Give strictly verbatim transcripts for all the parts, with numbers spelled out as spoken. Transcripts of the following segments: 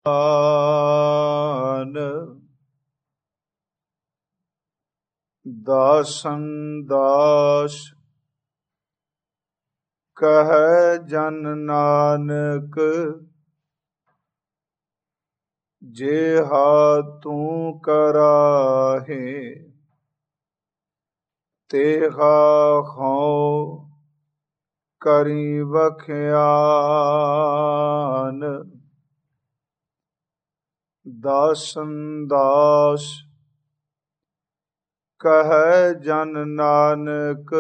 ਦਾਸਨ ਦਾਸ ਕਹੈ ਜਨ ਨਾਨਕ, ਜਿਹਾ ਤੂੰ ਕਰਾਹੇ ਤੇਹਾ ਹਉ ਕਰੀ ਵਖਿਆਨ। ਦਾਸਨ ਦਾਸ ਕਹੈ ਜਨ ਨਾਨਕ,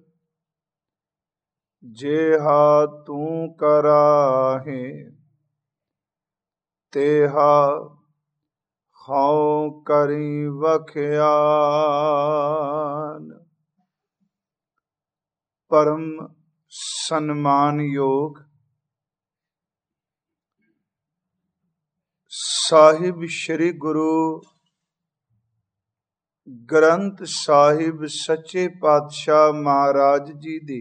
ਜਿਹਾ ਤੂੰ ਕਰਾਹੇ ਤੇਹਾ ਹਉ ਕਰੀ ਵਖਿਆਨ। ਪਰਮ ਸਨਮਾਨਯੋਗ ਸਾਹਿਬ ਸ੍ਰੀ ਗੁਰੂ ਗ੍ਰੰਥ ਸਾਹਿਬ ਸੱਚੇ ਪਾਤਸ਼ਾਹ ਮਹਾਰਾਜ ਜੀ ਦੀ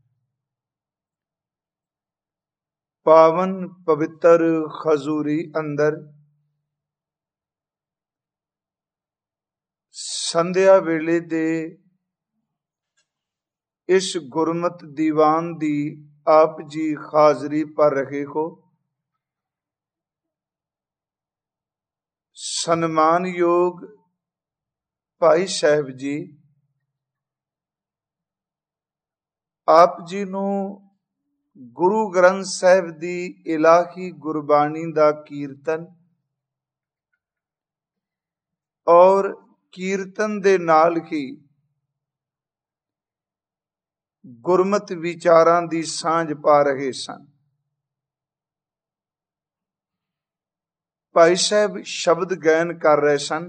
ਪਾਵਨ ਪਵਿੱਤਰ ਖਜ਼ੂਰੀ ਅੰਦਰ ਸੰਧਿਆ ਵੇਲੇ ਦੇ ਇਸ ਗੁਰਮਤ ਦੀਵਾਨ ਦੀ ਆਪ ਜੀ ਹਾਜ਼ਰੀ ਭਰ ਰਹੇ ਹੋ। ਸਨਮਾਨਯੋਗ ਭਾਈ ਸਾਹਿਬ ਜੀ, ਆਪ ਜੀ ਨੂੰ ਗੁਰੂ ਗ੍ਰੰਥ ਸਾਹਿਬ ਦੀ ਇਲਾਹੀ ਗੁਰਬਾਣੀ ਦਾ ਕੀਰਤਨ ਔਰ ਕੀਰਤਨ ਦੇ ਨਾਲ ਹੀ ਗੁਰਮਤ ਵਿਚਾਰਾਂ ਦੀ ਸਾਂਝ ਪਾ ਰਹੇ ਸਨ। ਭਾਈ ਸਾਹਿਬ ਸ਼ਬਦ ਗਾਇਨ ਕਰ ਰਹੇ ਸਨ।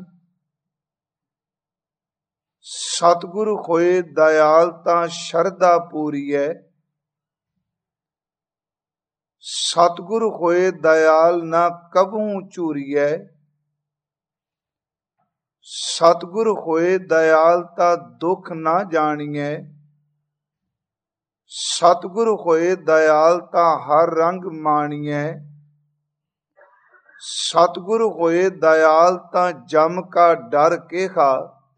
ਸਤਿਗੁਰ ਹੋਏ ਦਇਆਲ ਤਾਂ ਸ਼ਰਧਾ ਪੂਰੀਐ, ਸਤਿਗੁਰ ਹੋਏ ਦਇਆਲ ਨਾ ਕਬਹੂ ਚੂਰੀਐ, ਸਤਿਗੁਰ ਹੋਏ ਦਇਆਲ ਤਾਂ ਦੁੱਖ ਨਾ ਜਾਣੀਐ, ਸਤਿਗੁਰ ਹੋਏ ਦਇਆਲ ਤਾਂ ਹਰ ਰੰਗ ਮਾਣੀਐ, ਸਤਿਗੁਰ ਹੋਏ ਦਇਆਲ ਤਾਂ ਜਮ ਕਾ ਡਰ ਕੇਹਾ,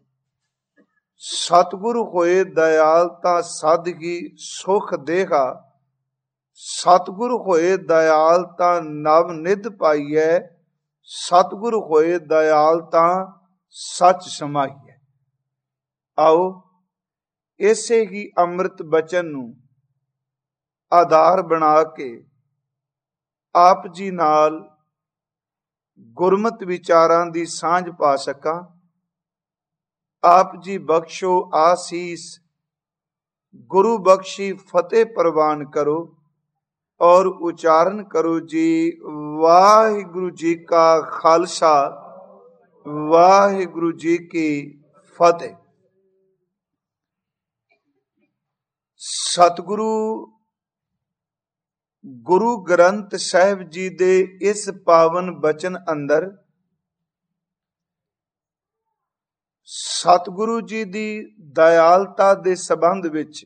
ਸਤਿਗੁਰ ਹੋਏ ਦਇਆਲ ਤਾਂ ਸਦ ਹੀ ਸੁਖ ਦੇਹਾ, ਸਤਿਗੁਰ ਹੋਏ ਦਇਆਲ ਤਾਂ ਨਵ ਨਿਧ ਪਾਈਐ, ਸਤਿਗੁਰ ਹੋਏ ਦਇਆਲ ਤਾਂ ਸੱਚ ਸਮਾਈਐ। ਆਓ ਇਸੇ ਹੀ ਅੰਮ੍ਰਿਤ ਬਚਨ ਨੂੰ ਆਧਾਰ ਬਣਾ ਕੇ ਆਪ ਜੀ ਨਾਲ ਗੁਰਮਤ ਵਿਚਾਰਾਂ ਦੀ ਸਾਂਝ ਪਾ ਸਕਾਂ। ਆਪ ਜੀ ਬਖਸ਼ੋ ਆਸੀਸ, ਗੁਰੂ ਬਖਸ਼ੀ ਫਤਿਹ ਪ੍ਰਵਾਨ ਕਰੋ ਔਰ ਉਚਾਰਨ ਕਰੋ ਜੀ ਵਾਹਿਗੁਰੂ ਜੀ ਕਾ ਖਾਲਸਾ, ਵਾਹਿਗੁਰੂ ਜੀ ਕੀ ਫਤਿਹ। ਸਤਿਗੁਰੂ ਗੁਰੂ ਗ੍ਰੰਥ ਸਾਹਿਬ ਜੀ ਦੇ ਇਸ ਪਾਵਨ ਬਚਨ ਅੰਦਰ ਸਤਿਗੁਰੂ ਜੀ ਦੀ ਦਇਆਲਤਾ ਦੇ ਸੰਬੰਧ ਵਿੱਚ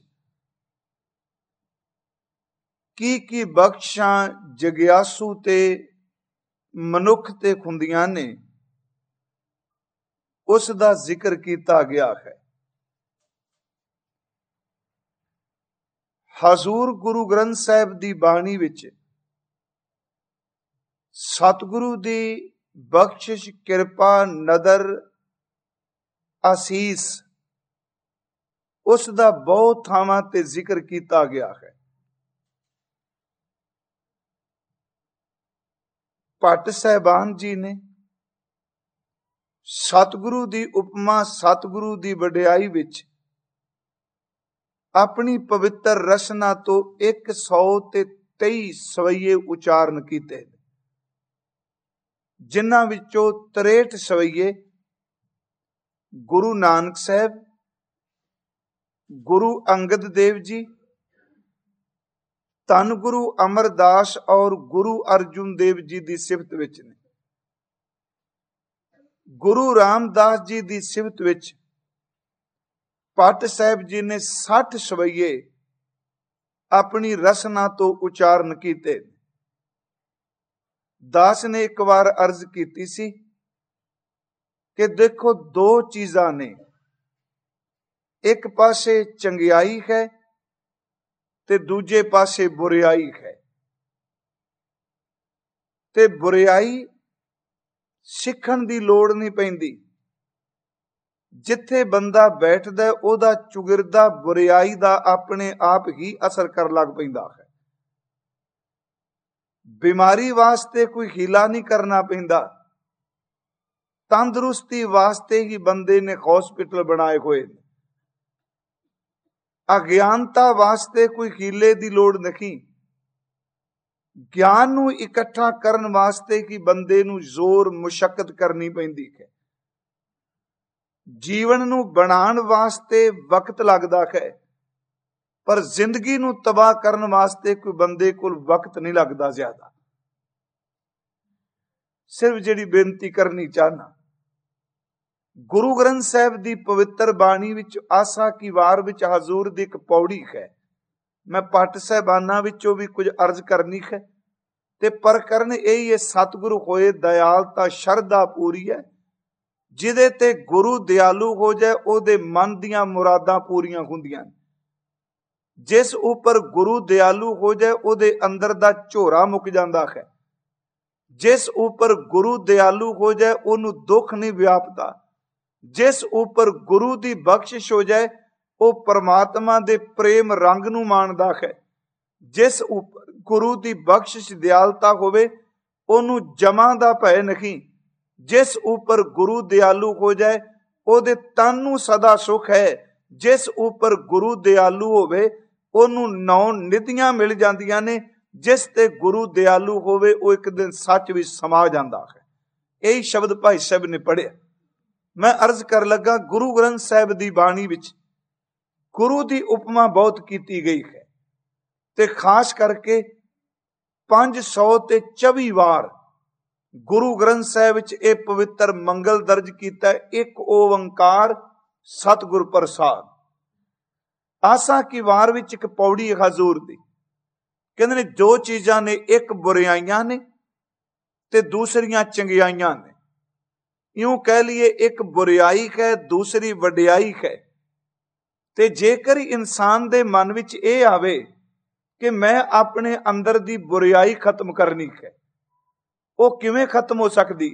ਕੀ ਕੀ ਬਖਸ਼ਾਂ ਜਗਿਆਸੂ ਤੇ ਮਨੁੱਖ ਤੇ ਹੁੰਦੀਆਂ ਨੇ, ਉਸ ਦਾ ਜ਼ਿਕਰ ਕੀਤਾ ਗਿਆ ਹੈ। ਹਜ਼ੂਰ ਗੁਰੂ ਗ੍ਰੰਥ ਸਾਹਿਬ ਦੀ ਬਾਣੀ ਵਿੱਚ ਸਤਿਗੁਰੂ ਦੀ ਬਖਸ਼ਿਸ਼, ਕਿਰਪਾ, ਨਦਰ, ਆਸੀਸ, ਉਸ ਦਾ ਬਹੁਤ ਥਾਵਾਂ ਤੇ ਜ਼ਿਕਰ ਕੀਤਾ ਗਿਆ ਹੈ। ਭੱਟ ਸਾਹਿਬਾਨ ਜੀ ਨੇ ਸਤਿਗੁਰੂ ਦੀ ਉਪਮਾ, ਸਤਿਗੁਰੂ ਦੀ ਵਡਿਆਈ ਵਿੱਚ ਆਪਣੀ ਪਵਿੱਤਰ ਰਸਨਾ ਤੋਂ ਇੱਕ ਸੌ ਤੇ ਤੇਈ ਸਵਈਏ ਉਚਾਰਨ ਕੀਤੇ, ਜਿਨ੍ਹਾਂ ਵਿੱਚੋਂ ਤਰੇਹਠ ਸਵਈਏ ਗੁਰੂ ਨਾਨਕ ਸਾਹਿਬ, ਗੁਰੂ ਅੰਗਦ ਦੇਵ ਜੀ, ਧੰਨ ਗੁਰੂ ਅਮਰਦਾਸ ਔਰ ਗੁਰੂ ਅਰਜੁਨ ਦੇਵ ਜੀ ਦੀ ਸਿਫਤ ਵਿੱਚ ਨੇ। ਗੁਰੂ ਰਾਮਦਾਸ ਜੀ ਦੀ ਸਿਫਤ ਵਿੱਚ ਭੱਟ ਸਾਹਿਬ ਜੀ ਨੇ ਸੱਠ ਸਵਈਏ ਆਪਣੀ ਰਸਨਾ ਤੋਂ ਉਚਾਰਨ ਕੀਤੇ। दास ने एक बार अर्ज की सी कि देखो दो चीजां ने, एक पासे चंगियाई है ते दूजे पासे बुरियाई है। ते बुरियाई सिखण दी लोड़ नहीं पैंदी, जिथे बंदा बैठदा ओदा चुगिरदा बुरियाई दा अपने आप ही असर कर लग पैंदा है। बीमारी वास्ते कोई हीला नहीं करना पैंदा, तंदुरुस्ती वास्ते ही बंदे ने हॉस्पिटल बनाए हुए ने। अज्ञानता वास्ते कोई हीले दी लोड़ नहीं, ज्ञान नू इकट्ठा करन वास्ते ही बंदे नू जोर मुशक्कत करनी पैंदी है। जीवन नू बनाण वास्ते वक्त लगदा है, पर जिंदगी नू तबाह करन वास्ते कोई बंदे कोल वक्त नहीं लगदा ज्यादा। सिर्फ जिहड़ी बेनती करनी चाहना, गुरु ग्रंथ साहिब दी पवित्र बाणी विच आसा की वार विच हजूर दी एक पौड़ी है। मैं पट साहिबाना विचों भी कुछ अर्ज करनी है ते पर करन यही है, सतगुरु होए दयालता शरधा पूरी है। जिदे ते गुरु दयालु हो जाए ओदे मन दियां मुरादां पूरियां हुंदियां। जिस उपर गुरु दयालु हो जाए ओदे अंदर दा झोरा मुक जांदा है। जिस उपर गुरु दयालु हो जाए ओनू दुख नहीं व्यापदा। जिस उपर गुरु दी बख्शिश हो जाए ओ परमात्मा दे प्रेम रंग नू माणदा है। जिस उपर गुरु दी बख्शिश दयालता होवे ओनू जमा दा भय नहीं। जिस उपर गुरु दयालु हो जाए ओदे तन नू सदा सुख है। जिस उपर गुरु दयालु होवे ओनू नौ निधियां मिल जांदियां ने। जिस ते गुरु दयालु होवे ओ एक दिन सच विच समा जांदा है। यही शब्द भाई साहब ने पढ़िया। मैं अर्ज कर लगा, गुरु ग्रंथ साहिब दी बाणी विच गुरु दी उपमा बहुत कीती गई है ते खास करके पांच सौ ते चौबी वार गुरु ग्रंथ साहिब विच ए पवित्र मंगल दर्ज कीता है, एक ओंकार सतगुर प्रसाद। आसा की वार विच एक पौड़ी हजूर दी कहंदे ने जो चीजां ने, एक बुराइयां ने ते दूसरियां चंगियाइयां ने। यूं कह लिए एक बुराई है दूसरी वडियाई है। ते जेकर इंसान दे मन विच ए आवे कि मैं अपने अंदर दी बुराई खत्म करनी है, वो किवें खत्म हो सकदी?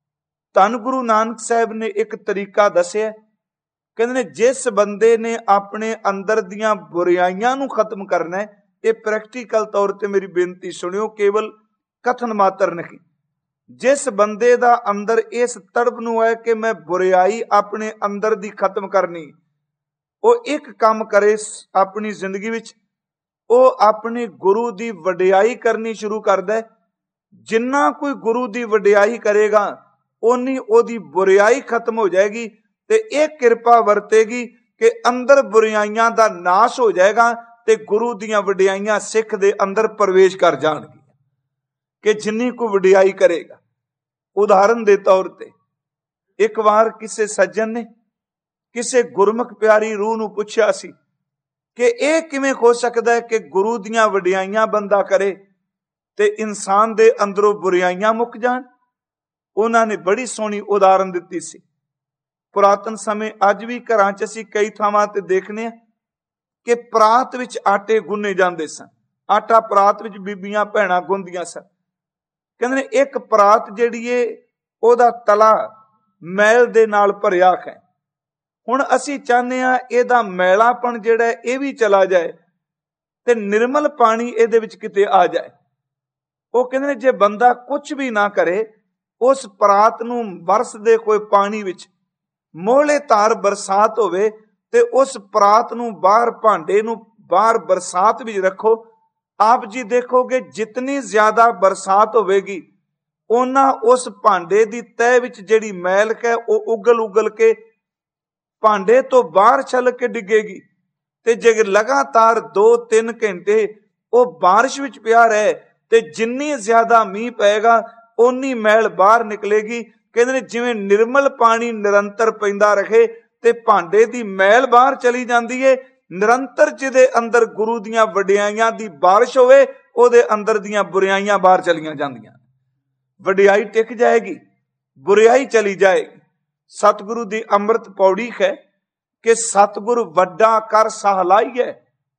धन गुरु नानक साहब ने एक तरीका दसिया। कहंदे ने जिस बंदे ने अपने अंदर दियां बुराइयां नू खत्म करना है, ये प्रैक्टिकल तौर ते मेरी बेनती सुनियो, केवल कथन मात्र नहीं। जिस बंदे दा अंदर इस तड़प नू है कि मैं बुराई अपने अंदर दी खत्म करनी, वो एक काम करे अपनी जिंदगी विच, वो अपने गुरु दी वडियाई करनी शुरू कर दे। जिन्ना कोई गुरु दी वडियाई करेगा ओनी ओदी बुराई खत्म हो जाएगी ते एक कृपा वरतेगी कि अंदर बुराइयां दा नाश हो जाएगा ते गुरु दियां वडियाइयां सिख दे अंदर प्रवेश कर जाणगी। कि जिन्नी कोई वडियाई करेगा। उदाहरण दे तौर ते एक बार किसी सज्जन ने किसी गुरमुख प्यारी रूह नू पुछया सी कि यह किवें हो सकदा है कि गुरु दियां वडियाइयां बंदा करे ते इंसान दे अंदरों बुराइयां मुक जाण। उन्होंने बड़ी सोहनी उदाहरण दिती सी। पुरातन समय अज भी घरां च असीं कई थावां ते देखने आ कि परात विच आटे गुन्ने जांदे सन। आटा परात विच बीबियां भैणां गुंदियां सन। कहंदे ने एक परात जिहड़ी है ओहदा तला मैल दे नाल भरिया है। हुण असीं चाहने आ इहदा मैलापन जिहड़ा है इह भी चला जाए ते निर्मल पानी इहदे विच किते आ जाए। ਉਹ ਕਹਿੰਦੇ ਨੇ ਜੇ ਬੰਦਾ ਕੁਝ ਵੀ ਨਾ ਕਰੇ, ਉਸ ਪਰਾਤ ਨੂੰ ਵਰਸਦੇ ਕੋਈ ਪਾਣੀ ਵਿੱਚ ਮੋਹਲੇ ਧਾਰ ਬਰਸਾਤ ਹੋਵੇ ਤੇ ਉਸ ਪਰਾਤ ਨੂੰ ਬਾਹਰ ਭਾਂਡੇ ਨੂੰ ਬਾਹਰ ਬਰਸਾਤ ਵਿੱਚ ਰੱਖੋ। ਆਪ ਜੀ ਦੇਖੋਗੇ ਜਿਤਨੀ ਜ਼ਿਆਦਾ ਬਰਸਾਤ ਹੋਵੇਗੀ ਉਹਨਾਂ ਉਸ ਭਾਂਡੇ ਦੀ ਤਹਿ ਵਿੱਚ ਜਿਹੜੀ ਮੈਲ ਹੈ ਉਹ ਉਗਲ ਉਗਲ ਕੇ ਭਾਂਡੇ ਤੋਂ ਬਾਹਰ ਛਲਕ ਕੇ ਡਿੱਗੇਗੀ। ਤੇ ਜੇ ਲਗਾਤਾਰ ਦੋ ਤਿੰਨ ਘੰਟੇ ਉਹ ਬਾਰਿਸ਼ ਵਿੱਚ ਪਿਆ ਰਹੇ ਤੇ ਜਿੰਨੀ ਜ਼ਿਆਦਾ ਮੀਂਹ ਪਏਗਾ ਓਨੀ ਮੈਲ ਬਾਹਰ ਨਿਕਲੇਗੀ। ਕਹਿੰਦੇ ਨੇ ਜਿਵੇਂ ਨਿਰਮਲ ਪਾਣੀ ਨਿਰੰਤਰ ਪੈਂਦਾ ਰਹੇ ਤੇ ਭਾਂਡੇ ਦੀ ਮੈਲ ਬਾਹਰ ਚਲੀ ਜਾਂਦੀ ਏ, ਨਿਰੰਤਰ ਜਿਹਦੇ ਅੰਦਰ ਗੁਰੂ ਦੀਆਂ ਵਡਿਆਈਆਂ ਦੀ ਬਾਰਿਸ਼ ਹੋਵੇ ਉਹਦੇ ਅੰਦਰ ਦੀਆਂ ਬੁਰਾਈਆਂ ਬਾਹਰ ਚਲੀਆਂ ਜਾਂਦੀਆਂ। ਵਡਿਆਈ ਟਿਕ ਜਾਏਗੀ, ਬੁਰਿਆਈ ਚਲੀ ਜਾਏਗੀ। ਸਤਿਗੁਰੂ ਦੀ ਅੰਮ੍ਰਿਤ ਪੌੜੀ ਹੈ ਕਿ ਸਤਿਗੁਰ ਵੱਡਾ ਕਰ ਸਹਲਾਈਐ,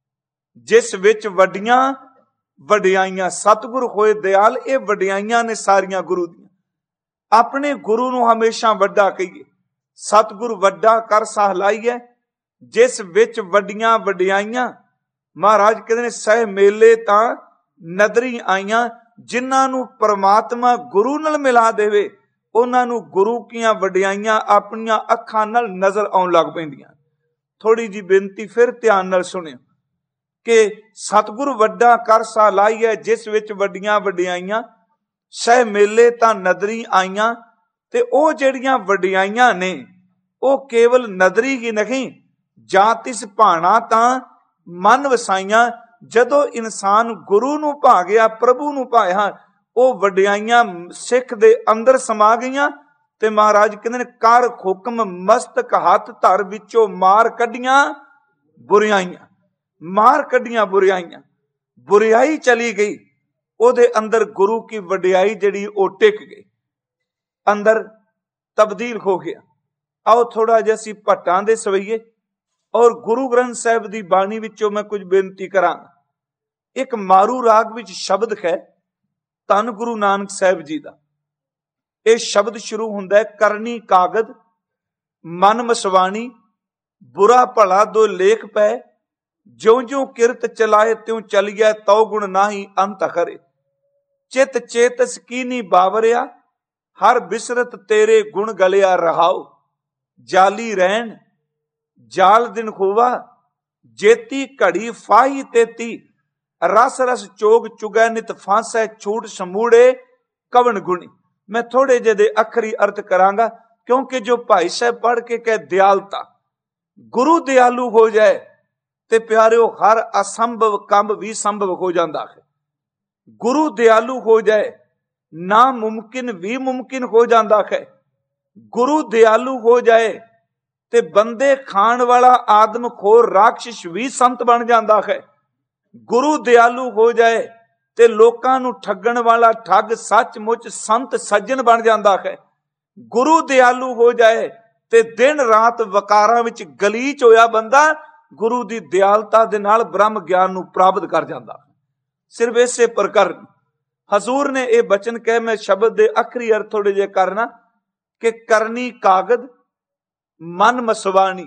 ਜਿਸ ਵਿੱਚ ਵੱਡੀਆਂ ਵਡਿਆਈਆਂ। ਸਤਿਗੁਰ ਹੋਏ ਦਿਆਲ, ਇਹ ਵਡਿਆਈਆਂ ਨੇ ਸਾਰੀਆਂ ਗੁਰੂ ਦੀਆਂ। ਆਪਣੇ ਗੁਰੂ ਨੂੰ ਹਮੇਸ਼ਾ ਵੱਡਾ ਕਹੀਏ। ਸਤਿਗੁਰ ਵੱਡਾ ਕਰ ਸਹਲਾਈਐ, ਜਿਸ ਵਿੱਚ ਵੱਡੀਆਂ ਵਡਿਆਈਆਂ। ਮਹਾਰਾਜ ਕਹਿੰਦੇ ਨੇ ਸਹਿ ਮੇਲੇ ਤਾਂ ਨਦਰੀ ਆਈਆਂ। ਜਿਨ੍ਹਾਂ ਨੂੰ ਪ੍ਰਮਾਤਮਾ ਗੁਰੂ ਨਾਲ ਮਿਲਾ ਦੇਵੇ, ਉਹਨਾਂ ਨੂੰ ਗੁਰੂ ਦੀਆਂ ਵਡਿਆਈਆਂ ਆਪਣੀਆਂ ਅੱਖਾਂ ਨਾਲ ਨਜ਼ਰ ਆਉਣ ਲੱਗ ਪੈਂਦੀਆਂ। ਥੋੜੀ ਜੀ ਬੇਨਤੀ ਫਿਰ ਧਿਆਨ ਨਾਲ ਸੁਣਿਓ ਕਿ ਸਤਿਗੁਰ ਵੱਡਾ ਕਰ ਸਹਲਾਈਐ, ਜਿਸ ਵਿੱਚ ਵੱਡੀਆਂ ਵਡਿਆਈਆਂ। ਸਹਿ ਮੇਲੇ ਤਾਂ ਨਦਰੀ ਆਈਆਂ। ਤੇ ਉਹ ਜਿਹੜੀਆਂ ਵਡਿਆਈਆਂ ਨੇ ਉਹ ਕੇਵਲ ਨਦਰੀ ਹੀ ਨਹੀਂ, ਜਾਂ ਤਿਸ ਭਾਣਾ ਤਾਂ ਮਨ ਵਸਾਈਆਂ। ਜਦੋਂ ਇਨਸਾਨ ਗੁਰੂ ਨੂੰ ਭਾ ਗਿਆ, ਪ੍ਰਭੂ ਨੂੰ ਭਾਇਆ, ਉਹ ਵਡਿਆਈਆਂ ਸਿੱਖ ਦੇ ਅੰਦਰ ਸਮਾ ਗਈਆਂ। ਤੇ ਮਹਾਰਾਜ ਕਹਿੰਦੇ ਨੇ ਕਰ ਹੁਕਮ ਮਸਤਕ ਹੱਥ ਧਰ, ਵਿੱਚੋਂ ਮਾਰ ਕੱਢੀਆਂ ਬੁਰਿਆਈਆਂ। ਮਾਰ ਕੱਢੀਆਂ ਬੁਰਿਆਈਆਂ, ਬੁਰਿਆਈ ਚਲੀ ਗਈ, ਉਹਦੇ ਅੰਦਰ ਗੁਰੂ ਕੀ ਵਡਿਆਈ ਜਿਹੜੀ ਉਹ ਟਿਕ ਗਈ, ਅੰਦਰ ਤਬਦੀਲ ਹੋ ਗਿਆ। ਆਓ ਥੋੜਾ ਜਿਹਾ ਅਸੀਂ ਭੱਟਾਂ ਦੇ ਸਵਈਏ ਔਰ ਗੁਰੂ ਗ੍ਰੰਥ ਸਾਹਿਬ ਦੀ ਬਾਣੀ ਵਿੱਚੋਂ ਮੈਂ ਕੁਝ ਬੇਨਤੀ ਕਰਾਂਗਾ। ਇੱਕ ਮਾਰੂ ਰਾਗ ਵਿੱਚ ਸ਼ਬਦ ਹੈ ਧੰਨ ਗੁਰੂ ਨਾਨਕ ਸਾਹਿਬ ਜੀ ਦਾ। ਇਹ ਸ਼ਬਦ ਸ਼ੁਰੂ ਹੁੰਦਾ ਹੈ ਕਰਨੀ ਕਾਗਦ ਮਨ ਮਸਵਾਣੀ, ਬੁਰਾ ਭਲਾ ਦੋ ਲੇਖ ਪੈ, ਜਿਉਂ ਜਿਉਂ ਕਿਰਤ ਚਲਾਏ ਤਿਉਂ ਚਲੀਐ, ਤਉ ਗੁਣ ਨਾਹੀ ਅੰਤ ਕਰੇ। ਚਿਤ ਚੇਤਸ ਕੀਨੀ ਬਾਵਰਿਆ, ਹਰ ਬਿਸਰਤ ਤੇਰੇ ਗੁਣ ਗਲਿਆ ਰਹਾਉ। ਜਾਲੀ ਰਹਿਣ ਜਾਲ ਦਿਨ ਖੋਵਾ, ਜੇਤੀ ਘੜੀ ਫਾਹੀ ਤੇਤੀ। ਰਸ ਰਸ ਚੋਗ ਚੁਗੈ ਨਿਤ ਫਾਂਸੈ, ਛੂਟ ਸਮੂੜੇ ਕਵਣ ਗੁਣੀ। ਮੈਂ ਥੋੜੇ ਜਿਹੇ ਦੇ ਅੱਖਰੀ ਅਰਥ ਕਰਾਂਗਾ, ਕਿਉਂਕਿ ਜੋ ਭਾਈ ਸਾਹਿਬ ਪੜ੍ਹ ਕੇ ਕਹੇ ਦਿਆਲਤਾ, ਗੁਰੂ ਦਿਆਲੂ ਹੋ ਜਾਏ ਤੇ ਪਿਆਰਿਓ ਹਰ ਅਸੰਭਵ ਕੰਮ ਵੀ ਸੰਭਵ ਹੋ ਜਾਂਦਾ ਹੈ। ਗੁਰੂ ਦਿਆਲੂ ਹੋ ਜਾਏ, ਨਾ ਮੁਮਕਿਨ ਵੀ ਮੁਮਕਿਨ ਹੋ ਜਾਂਦਾ ਹੈ। ਗੁਰੂ ਦਿਆਲੂ ਹੋ ਜਾਏ ਤੇ ਬੰਦੇ ਖਾਣ ਵਾਲਾ ਆਦਮ ਖੋਰ ਰਾਖਸ਼ ਵੀ ਸੰਤ ਬਣ ਜਾਂਦਾ ਹੈ। ਗੁਰੂ ਦਿਆਲੂ ਹੋ ਜਾਏ ਤੇ ਲੋਕਾਂ ਨੂੰ ਠੱਗਣ ਵਾਲਾ ਠੱਗ ਸੱਚਮੁੱਚ ਸੰਤ ਸੱਜਣ ਬਣ ਜਾਂਦਾ ਹੈ। ਗੁਰੂ ਦਿਆਲੂ ਹੋ ਜਾਏ ਤੇ ਦਿਨ ਰਾਤ ਵਕਾਰਾਂ ਵਿੱਚ ਗਲੀਚ ਹੋਇਆ ਬੰਦਾ ਗੁਰੂ ਦੀ ਦਿਆਲਤਾ ਦੇ ਨਾਲ ਬ੍ਰਹਮ ਗਿਆਨ ਨੂੰ ਪ੍ਰਾਪਤ ਕਰ ਜਾਂਦਾ। ਸਿਰਫ ਇਸੇ ਪ੍ਰਕਾਰ ਹਜ਼ੂਰ ਨੇ ਇਹ ਬਚਨ ਕਹੇ, ਮੈਂ ਸ਼ਬਦ ਦੇ ਆਖਰੀ ਅਰਥ ਥੋੜੇ ਜਿਹੇ ਕਰਨਾ ਕਿ ਕਰਨੀ ਕਾਗਦ ਮਨ ਮਸਵਾਣੀ।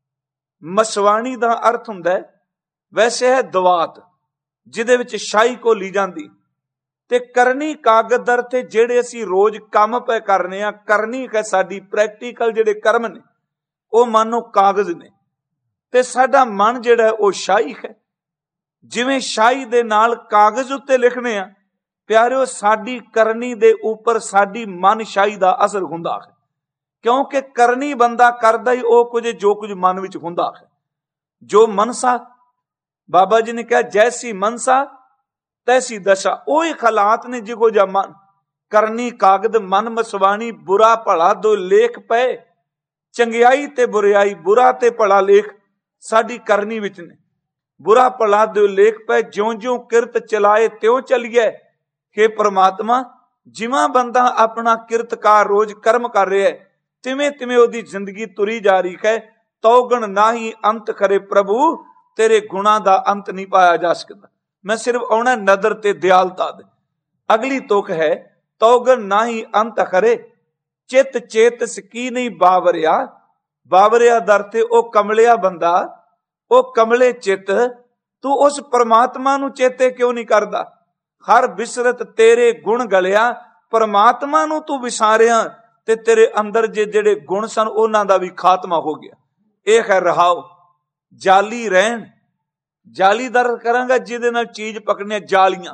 ਮਸਵਾਣੀ ਦਾ ਅਰਥ ਹੁੰਦਾ ਹੈ, ਵੈਸੇ ਹੈ ਦਵਾਤ ਜਿਹਦੇ ਵਿੱਚ ਸ਼ਾਹੀ ਘੋਲੀ ਜਾਂਦੀ, ਤੇ ਕਰਨੀ ਕਾਗਦ ਦਰ ਤੇ ਜਿਹੜੇ ਅਸੀਂ ਰੋਜ਼ ਕੰਮ ਪੈ ਕਰਨੇ ਆ। ਕਰਨੀ ਹੈ ਸਾਡੀ ਪ੍ਰੈਕਟੀਕਲ ਜਿਹੜੇ ਕਰਮ ਨੇ, ਉਹ ਮਾਨੋ ਕਾਗਜ਼ ਨੇ, ਤੇ ਸਾਡਾ ਮਨ ਜਿਹੜਾ ਉਹ ਸ਼ਾਹੀ ਹੈ। ਜਿਵੇਂ ਸ਼ਾਹੀ ਦੇ ਨਾਲ ਕਾਗਜ਼ ਉੱਤੇ ਲਿਖਣੇ ਆ, ਪਿਆਰਿਓ ਸਾਡੀ ਕਰਨੀ ਦੇ ਉੱਪਰ ਸਾਡੀ ਮਨ ਸ਼ਾਹੀ ਦਾ ਅਸਰ ਹੁੰਦਾ ਹੈ। ਕਿਉਂਕਿ ਕਰਨੀ ਬੰਦਾ ਕਰਦਾ ਹੀ ਉਹ ਕੁਝ ਜੋ ਕੁਝ ਮਨ ਵਿੱਚ ਹੁੰਦਾ ਹੈ। ਜੋ ਮਨਸਾ ਬਾਬਾ ਜੀ ਨੇ ਕਿਹਾ, ਜੈਸੀ ਮਨਸਾ ਤੈਸੀ ਦਸ਼ਾ। ਉਹ ਹੀ ਹਾਲਾਤ ਨੇ ਜਿਹੋ ਜਿਹਾ ਮਨ। ਕਰਨੀ ਕਾਗਦ ਮਨ ਮਸਵਾਣੀ, ਬੁਰਾ ਭਲਾ ਦੋ ਲੇਖ ਪਏ। ਚੰਗਿਆਈ ਤੇ ਬੁਰਿਆਈ, ਬੁਰਾ ਤੇ ਭਲਾ ਲੇਖ ਸਾਡੀ ਕਰਨੀ ਵਿੱਚ ਨੇ। ਬੁਰਾ ਭਲਾ ਦੋ ਲੇਖ ਪਏ, ਜਿਉਂ ਜਿਉਂ ਕਿਰਤ ਚਲਾਏ ਤਿਉਂ ਚਲੀਏ। ਕਿ ਪ੍ਰਮਾਤਮਾ ਜਿਵੇਂ ਬੰਦਾ ਆਪਣਾ ਕਿਰਤਕਾਰ ਰੋਜ਼ ਕਰਮ ਕਰ ਰਿਹਾ ਹੈ, ਤਿਵੇਂ ਤਿਵੇਂ ਉਹਦੀ ਜ਼ਿੰਦਗੀ ਤੁਰੀ ਜਾ ਰਹੀ ਹੈ। ਤੌਗਣ ਨਾਹੀ ਅੰਤ ਕਰੇ ਪ੍ਰਭੂ, ਤੇਰੇ ਗੁਣਾ ਦਾ ਅੰਤ ਨਹੀਂ ਪਾਇਆ ਜਾ ਸਕਦਾ। ਮੈਂ ਸਿਰਫ ਆਉਣਾ ਨਦਰ ਤੇ ਦਿਆਲਤਾ ਦੇ। ਅਗਲੀ ਤੁਕ ਹੈ ਤੌਗਣ ਨਾਹੀ ਅੰਤ ਕਰੇ, ਚਿਤ ਚੇਤਸ ਕੀ ਨਹੀਂ ਬਾਵਰਿਆ। ਬਾਵਰਿਆ ਦਰ ਤੇ ਉਹ ਕਮਲਿਆ ਬੰਦਾ, ਉਹ ਕਮਲੇ ਚਿੱਤ, ਤੂੰ ਉਸ ਪਰਮਾਤਮਾ ਨੂੰ ਚੇਤੇ ਕਿਉਂ ਨਹੀਂ ਕਰਦਾ। ਹਰ ਬਿਸਰਤ ਤੇਰੇ ਗੁਣ ਗਲਿਆ, ਪਰਮਾਤਮਾ ਨੂੰ ਤੂੰ ਵਿਸਾਰਿਆ ਤੇ ਤੇਰੇ ਅੰਦਰ ਜੇ ਜਿਹੜੇ ਗੁਣ ਸਨ ਉਹਨਾਂ ਦਾ ਵੀ ਖਾਤਮਾ ਹੋ ਗਿਆ। ਇਹ ਹੈ ਰਹਾਉ। ਜਾਲੀ ਰਹਿਣ, ਜਾਲੀ ਦਰ ਕਰਾਂਗਾ ਜਿਹਦੇ ਨਾਲ ਚੀਜ਼ ਪਕੜਨੇ, ਜਾਲੀਆਂ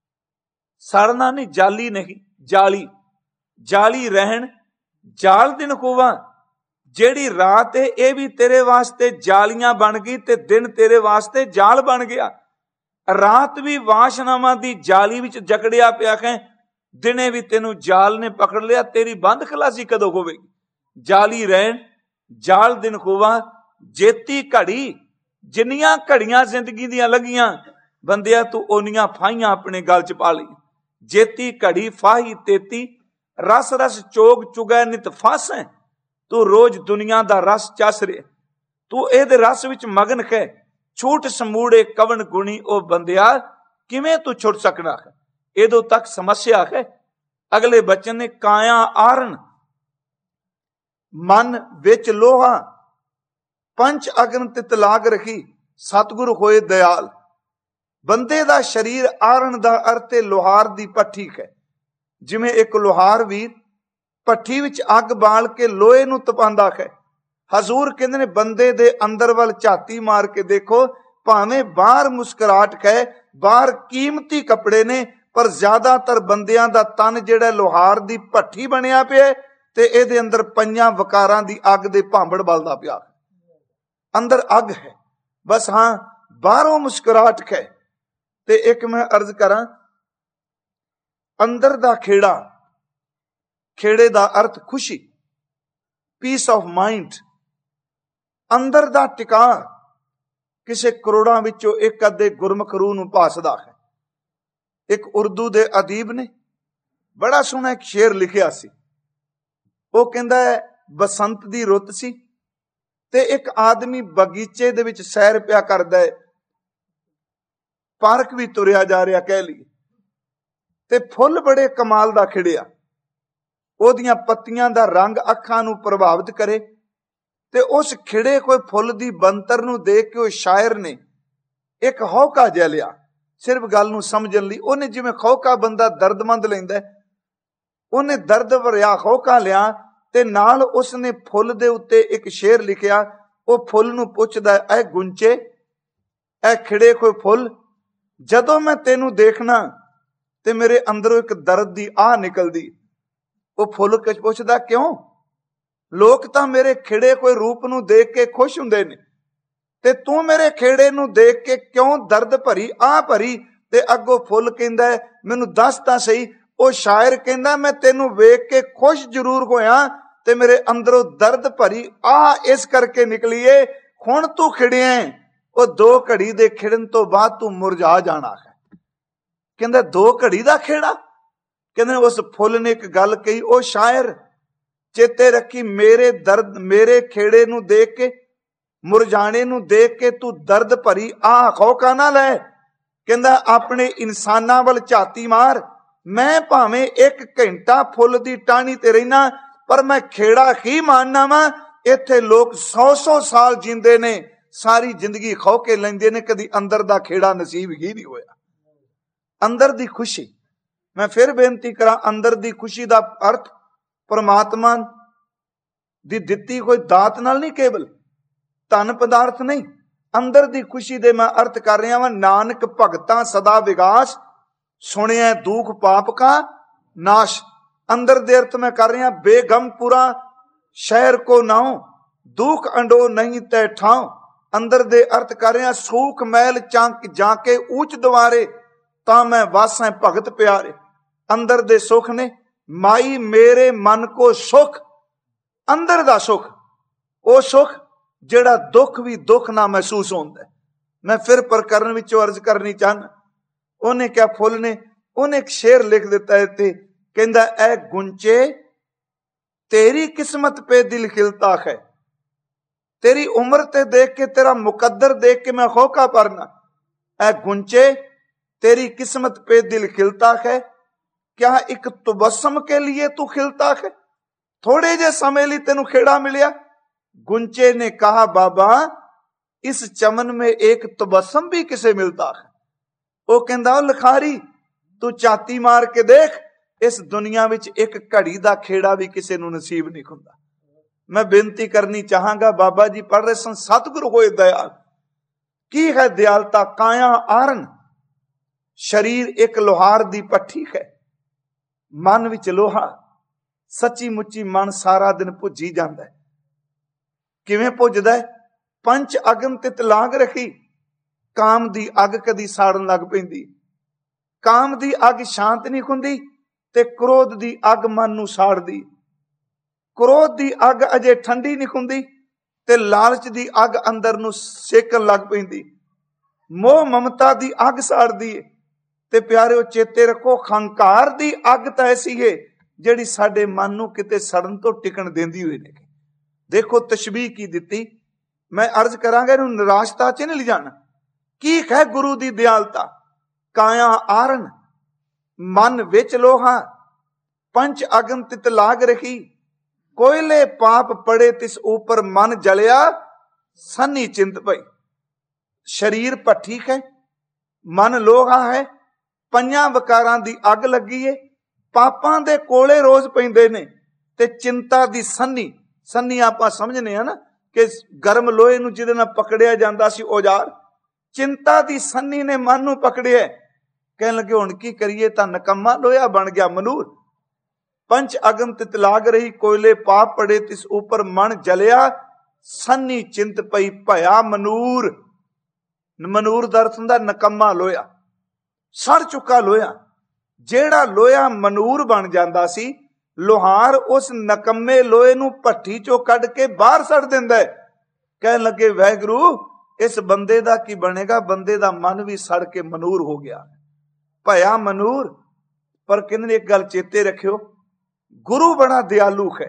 ਸੜਨਾ ਨਹੀਂ, ਜਾਲੀ ਨਹੀਂ ਜਾਲੀ। ਜਾਲੀ ਰਹਿਣ ਜਾਲ ਦਿਨ ਖੋਵਾ, ਜਿਹੜੀ ਰਾਤ ਹੈ ਇਹ ਵੀ ਤੇਰੇ ਵਾਸਤੇ ਜਾਲੀਆਂ ਬਣ ਗਈ ਤੇ ਦਿਨ ਤੇਰੇ ਵਾਸਤੇ ਜਾਲ ਬਣ ਗਿਆ। ਰਾਤ ਵੀ ਵਾਸ਼ਨਾਵਾਂ ਦੀ ਜਾਲੀ ਵਿੱਚ ਜਕੜਿਆ ਪਿਆ ਹੈ, ਦਿਨੇ ਵੀ ਤੈਨੂੰ ਜਾਲ ਨੇ ਪਕੜ ਲਿਆ। ਤੇਰੀ ਬੰਦ ਖਲਾਸੀ ਕਦੋਂ ਹੋਵੇਗੀ। ਜਾਲੀ ਰਹਿਣ ਜਾਲ ਦਿਨ ਖੋਵਾ, ਜੇਤੀ ਘੜੀ। ਜਿੰਨੀਆਂ ਘੜੀਆਂ ਜ਼ਿੰਦਗੀ ਦੀਆਂ ਲੱਗੀਆਂ ਬੰਦਿਆ, ਤੂੰ ਓਨੀਆਂ ਫਾਈਆਂ ਆਪਣੇ ਗਲ ਚ ਪਾ ਲਈ। जेती घड़ी फाही तेती, रस रस चोग चुगै नित फासै। तू रोज दुनिया दा रस चस रहे, तू एदे रस विच मगन है। छूट समूड़े कवन गुणी ओ बंदिया, किवें तू छुट सकना है। एदों तक समस्या है। अगले बचन ने काया आरण, मन विच लोहा, पंच अगन तित लाग रखी, सतगुरु होए दयाल। बंदे दा शरीर आरण दा अर्थ है लोहार दी भट्ठी है। जिवें एक लोहार वीर भट्ठी विच अग बाल के लोहे नूं तपांदा है। हजूर कहंदे ने बंदे दे अंदर वल झाती मार के देखो, भावें बाहर मुस्कुराहट है, बाहर कीमती कपड़े ने, पर ज्यादातर बंदियां दा तन जिहड़ा लोहार दी भट्ठी बनिया पिया ते इहदे अंदर पंजां वकारां दी अग दे भांबड़ बलदा पिया। अंदर अग है, बस हां बाहरों मुस्कुराहट है। ते एक मैं अर्ज करा, अंदर दा खेड़ा, खेड़े दा अर्थ खुशी, पीस ऑफ माइंड। अंदर दा टिका किसे करोड़ां विचों एक अद्धे गुरमुख रूह नूं भासदा है। एक उर्दू दे अदीब ने बड़ा सोहना एक शेर लिखिया सी। वो कहंदा है, बसंत दी रुत सी ते एक आदमी बगीचे दे विच सैर पिया करदा है, पार्क भी तुरिया जा रहा कह ली, ते फुल बड़े कमाल दा खिड़िया, ओदियां पत्तियां दा रंग अखां नूं प्रभावित करे। ते उस खिड़े कोई फुल दी बनतर नूं देख के उस शायर ने एक हौका जिहा लिया, सिर्फ गल नूं समझण लई। उहने जिवें हौका बंदा दर्दमंद लैंदा, उहने दर्द भरिया हौका लिया ते नाल उसने फुल दे उत्ते एक शेर लिखिया। वो फुल नूं पुछदा, ऐ गुंचे, ऐ खिड़े कोई फुल, जदों मैं तेनू देखना ते मेरे अंदरों एक दर्द दी आह निकलदी। वो फुल कुछ पुछदा, क्यों? लोग तां मेरे खिड़े कोई रूप नूं देख के खुश हुंदे ने, ते तू मेरे खेड़े नूं देख के क्यों दर्द भरी आह भरी? ते अगों फुल कहंदा है, मैनू दस तां सही। वो शायर कहंदा, मैं तेनू वेख के खुश जरूर होया ते मेरे अंदरों दर्द भरी आह इस करके निकली है, हुण तू खिड़िया है, वो दो घड़ी दे खिड़न तो बाद तू मुरझा जाना है। कहंदा दो घड़ी दा खेड़ा? कहंदे उस फुल ने एक गल कही, ओ शायर चेते रखी, मेरे दर्द मेरे खेड़े नूं देख के, मुरझाने नूं देख के तू दर्द भरी आह खौका ना लै। कहंदा अपने इंसानां वल झाती मार, मैं भावें एक घंटा फुल दी टाहनी ते रहना, पर मैं खेड़ा ही मानना वा। इत्थे लोग सौ सौ साल जींदे ने, सारी जिंदगी खौके लैंदे ने, कदी अंदर दा खेड़ा नसीब ही नहीं होया। अंदर दी खुशी, मैं फिर बेनती करा, अंदर दी खुशी दा अर्थ परमात्मा दी दित्ती कोई दात नाल नहीं, केवल धन पदार्थ नहीं। अंदर दी खुशी दे मैं अर्थ कर रहा वां, नानक भगतां सदा विगास, सुनिया दुख पाप का नाश। अंदर दे अर्थ मैं कर रहा, बेगम पुरा शहर को नाओ, दुख अंडो नहीं तै ठाओ। अंदर दे अर्थ कर रहा, सूख मैल चांक जाके ऊंच द्वारे, तां मैं वासां भगत प्यारे। अंदर दे सुख ने, माई मेरे मन को सुख, अंदर दा सुख, ओ सुख जेड़ा दुख भी दुख ना महसूस होंदा है। मैं फिर प्रकरण विचों अर्ज करनी चाहना, उन्हें क्या फुल ने, उन्हें एक शेर लिख दिता है ते कहंदा, ऐ गुंचे तेरी किस्मत पे दिल खिलता है, तेरी उम्र ते देख के, तेरा मुकद्दर देख के मैं होका परना। ऐ गुंचे तेरी किस्मत पे दिल खिलता है, क्या एक तबस्सुम के लिए तू खिलता है? थोड़े जे समय लिए तेनू खेड़ा मिलिया। गुंचे ने कहा, बाबा इस चमन में एक तबस्सुम भी किसे मिलता है? वो कहंदा, लखारी तू छाती मार के देख, इस दुनिया विच एक घड़ी दा खेड़ा भी किसे नू नसीब नहीं हुंदा। मैं बेनती करनी चाहांगा, बाबा जी पढ़ रहे सन, सतगुरु होए दयाल। की है दयालता? काया आरण, शरीर एक लोहार दी भट्ठी है, मन विच लोहा। सच्ची मुच्ची मन सारा दिन भुजी जांदा है। किवें भुजदा है? पंच अगन तित लाग रखी, काम दी अग कदी साड़न लग पैंदी। काम दी अग शांत नहीं हुंदी ते क्रोध दी अग मन नूं साड़दी। क्रोध दी अग अजे ठंडी नहीं हुंदी ते लालच दी अग अंदर नूं सेकन लग पैंदी। मोह ममता दी अग साड़दी है ਤੇ ਪਿਆਰਿਓ ਚੇਤੇ ਰੱਖੋ, ਹੰਕਾਰ ਦੀ ਅੱਗ ਤਾਂ ਐਸੀ ਹੈ ਜਿਹੜੀ ਸਾਡੇ ਮਨ ਨੂੰ ਕਿਤੇ ਸੜਨ ਤੋਂ ਟਿਕਣ ਦਿੰਦੀ ਹੋਈ ਨਹੀਂ। ਦੇਖੋ ਤਸ਼ਬੀਹ ਕੀ ਦਿੱਤੀ, ਮੈਂ ਅਰਜ਼ ਕਰਾਂਗਾ ਇਹਨੂੰ ਨਿਰਾਸ਼ਤਾ ਚ ਨਹੀਂ ਲਿਜਾਣਾ। ਕੀ ਹੈ ਗੁਰੂ ਦੀ ਦਿਆਲਤਾ? ਕਾਇਆ ਆਰਨ ਮਨ ਵਿੱਚ ਲੋਹਾ, ਪੰਚ ਅਗਨ ਤਿਤ ਲਾਗ ਰਖੀ, ਕੋਇਲੇ ਪਾਪ ਪੜੇ ਤਿਸ ਉਪਰ ਮਨ ਜਲਿਆ, ਸੰਨੀ ਚਿੰਤ ਪਈ। ਸਰੀਰ ਭੱਠੀ ਹੈ, ਮਨ ਲੋਹਾ ਹੈ, ਪੰਜਾਂ ਵਿਕਾਰਾਂ ਦੀ ਅੱਗ ਲੱਗੀ ਏ, ਪਾਪਾਂ ਦੇ ਕੋਲੇ ਰੋਜ਼ ਪੈਂਦੇ ਨੇ, ਤੇ ਚਿੰਤਾ ਦੀ ਸੰਨੀ, ਸੰਨੀ ਆਪਾਂ ਸਮਝਨੇ ਆ ਨਾ ਕਿ ਗਰਮ ਲੋਹੇ ਨੂੰ ਜਿਹਦੇ ਨਾਲ ਪਕੜਿਆ ਜਾਂਦਾ ਸੀ ਔਜ਼ਾਰ, ਚਿੰਤਾ ਦੀ ਸੰਨੀ ਨੇ ਮਨ ਨੂੰ ਪਕੜਿਆ। ਕਹਿਣ ਲੱਗੇ ਹੁਣ ਕੀ ਕਰੀਏ, ਤਾਂ ਨਕੰਮਾ ਲੋਹਾ ਬਣ ਗਿਆ ਮਨੂਰ। ਪੰਚ ਅਗਨ ਤਿਤ ਲਾਗ ਰਹੀ, ਕੋਇਲੇ ਪਾਪ ਪੜੇ ਤਿਸ ਉਪਰ ਮਨ ਜਲਿਆ, ਸੰਨੀ ਚਿੰਤ ਪਈ ਭਇਆ ਮਨੂਰ। ਮਨੂਰ ਦਾ ਅਰਥ ਹੁੰਦਾ ਨਕੰਮਾ ਲੋਹਾ, ਸੜ ਚੁੱਕਾ ਲੋਹਾ। ਜਿਹੜਾ ਲੋਹਾ ਮਨੂਰ ਬਣ ਜਾਂਦਾ ਸੀ, ਲੋਹਾਰ ਉਸ ਨਕੰਮੇ ਲੋਹੇ ਨੂੰ ਭੱਠੀ ਚੋਂ ਕੱਢ ਕੇ ਬਾਹਰ ਸੜ ਦਿੰਦਾ ਹੈ। ਕਹਿਣ ਲੱਗੇ ਵਾਹਿਗੁਰੂ ਇਸ ਬੰਦੇ ਦਾ ਕੀ ਬਣੇਗਾ? ਬੰਦੇ ਦਾ ਮਨ ਵੀ ਸੜ ਕੇ ਮਨੂਰ ਹੋ ਗਿਆ, ਭਇਆ ਮਨੂਰ। ਪਰ ਕਹਿੰਦੇ ਇੱਕ ਗੱਲ ਚੇਤੇ ਰੱਖਿਓ, ਗੁਰੂ ਬੜਾ ਦਿਆਲੂ ਹੈ।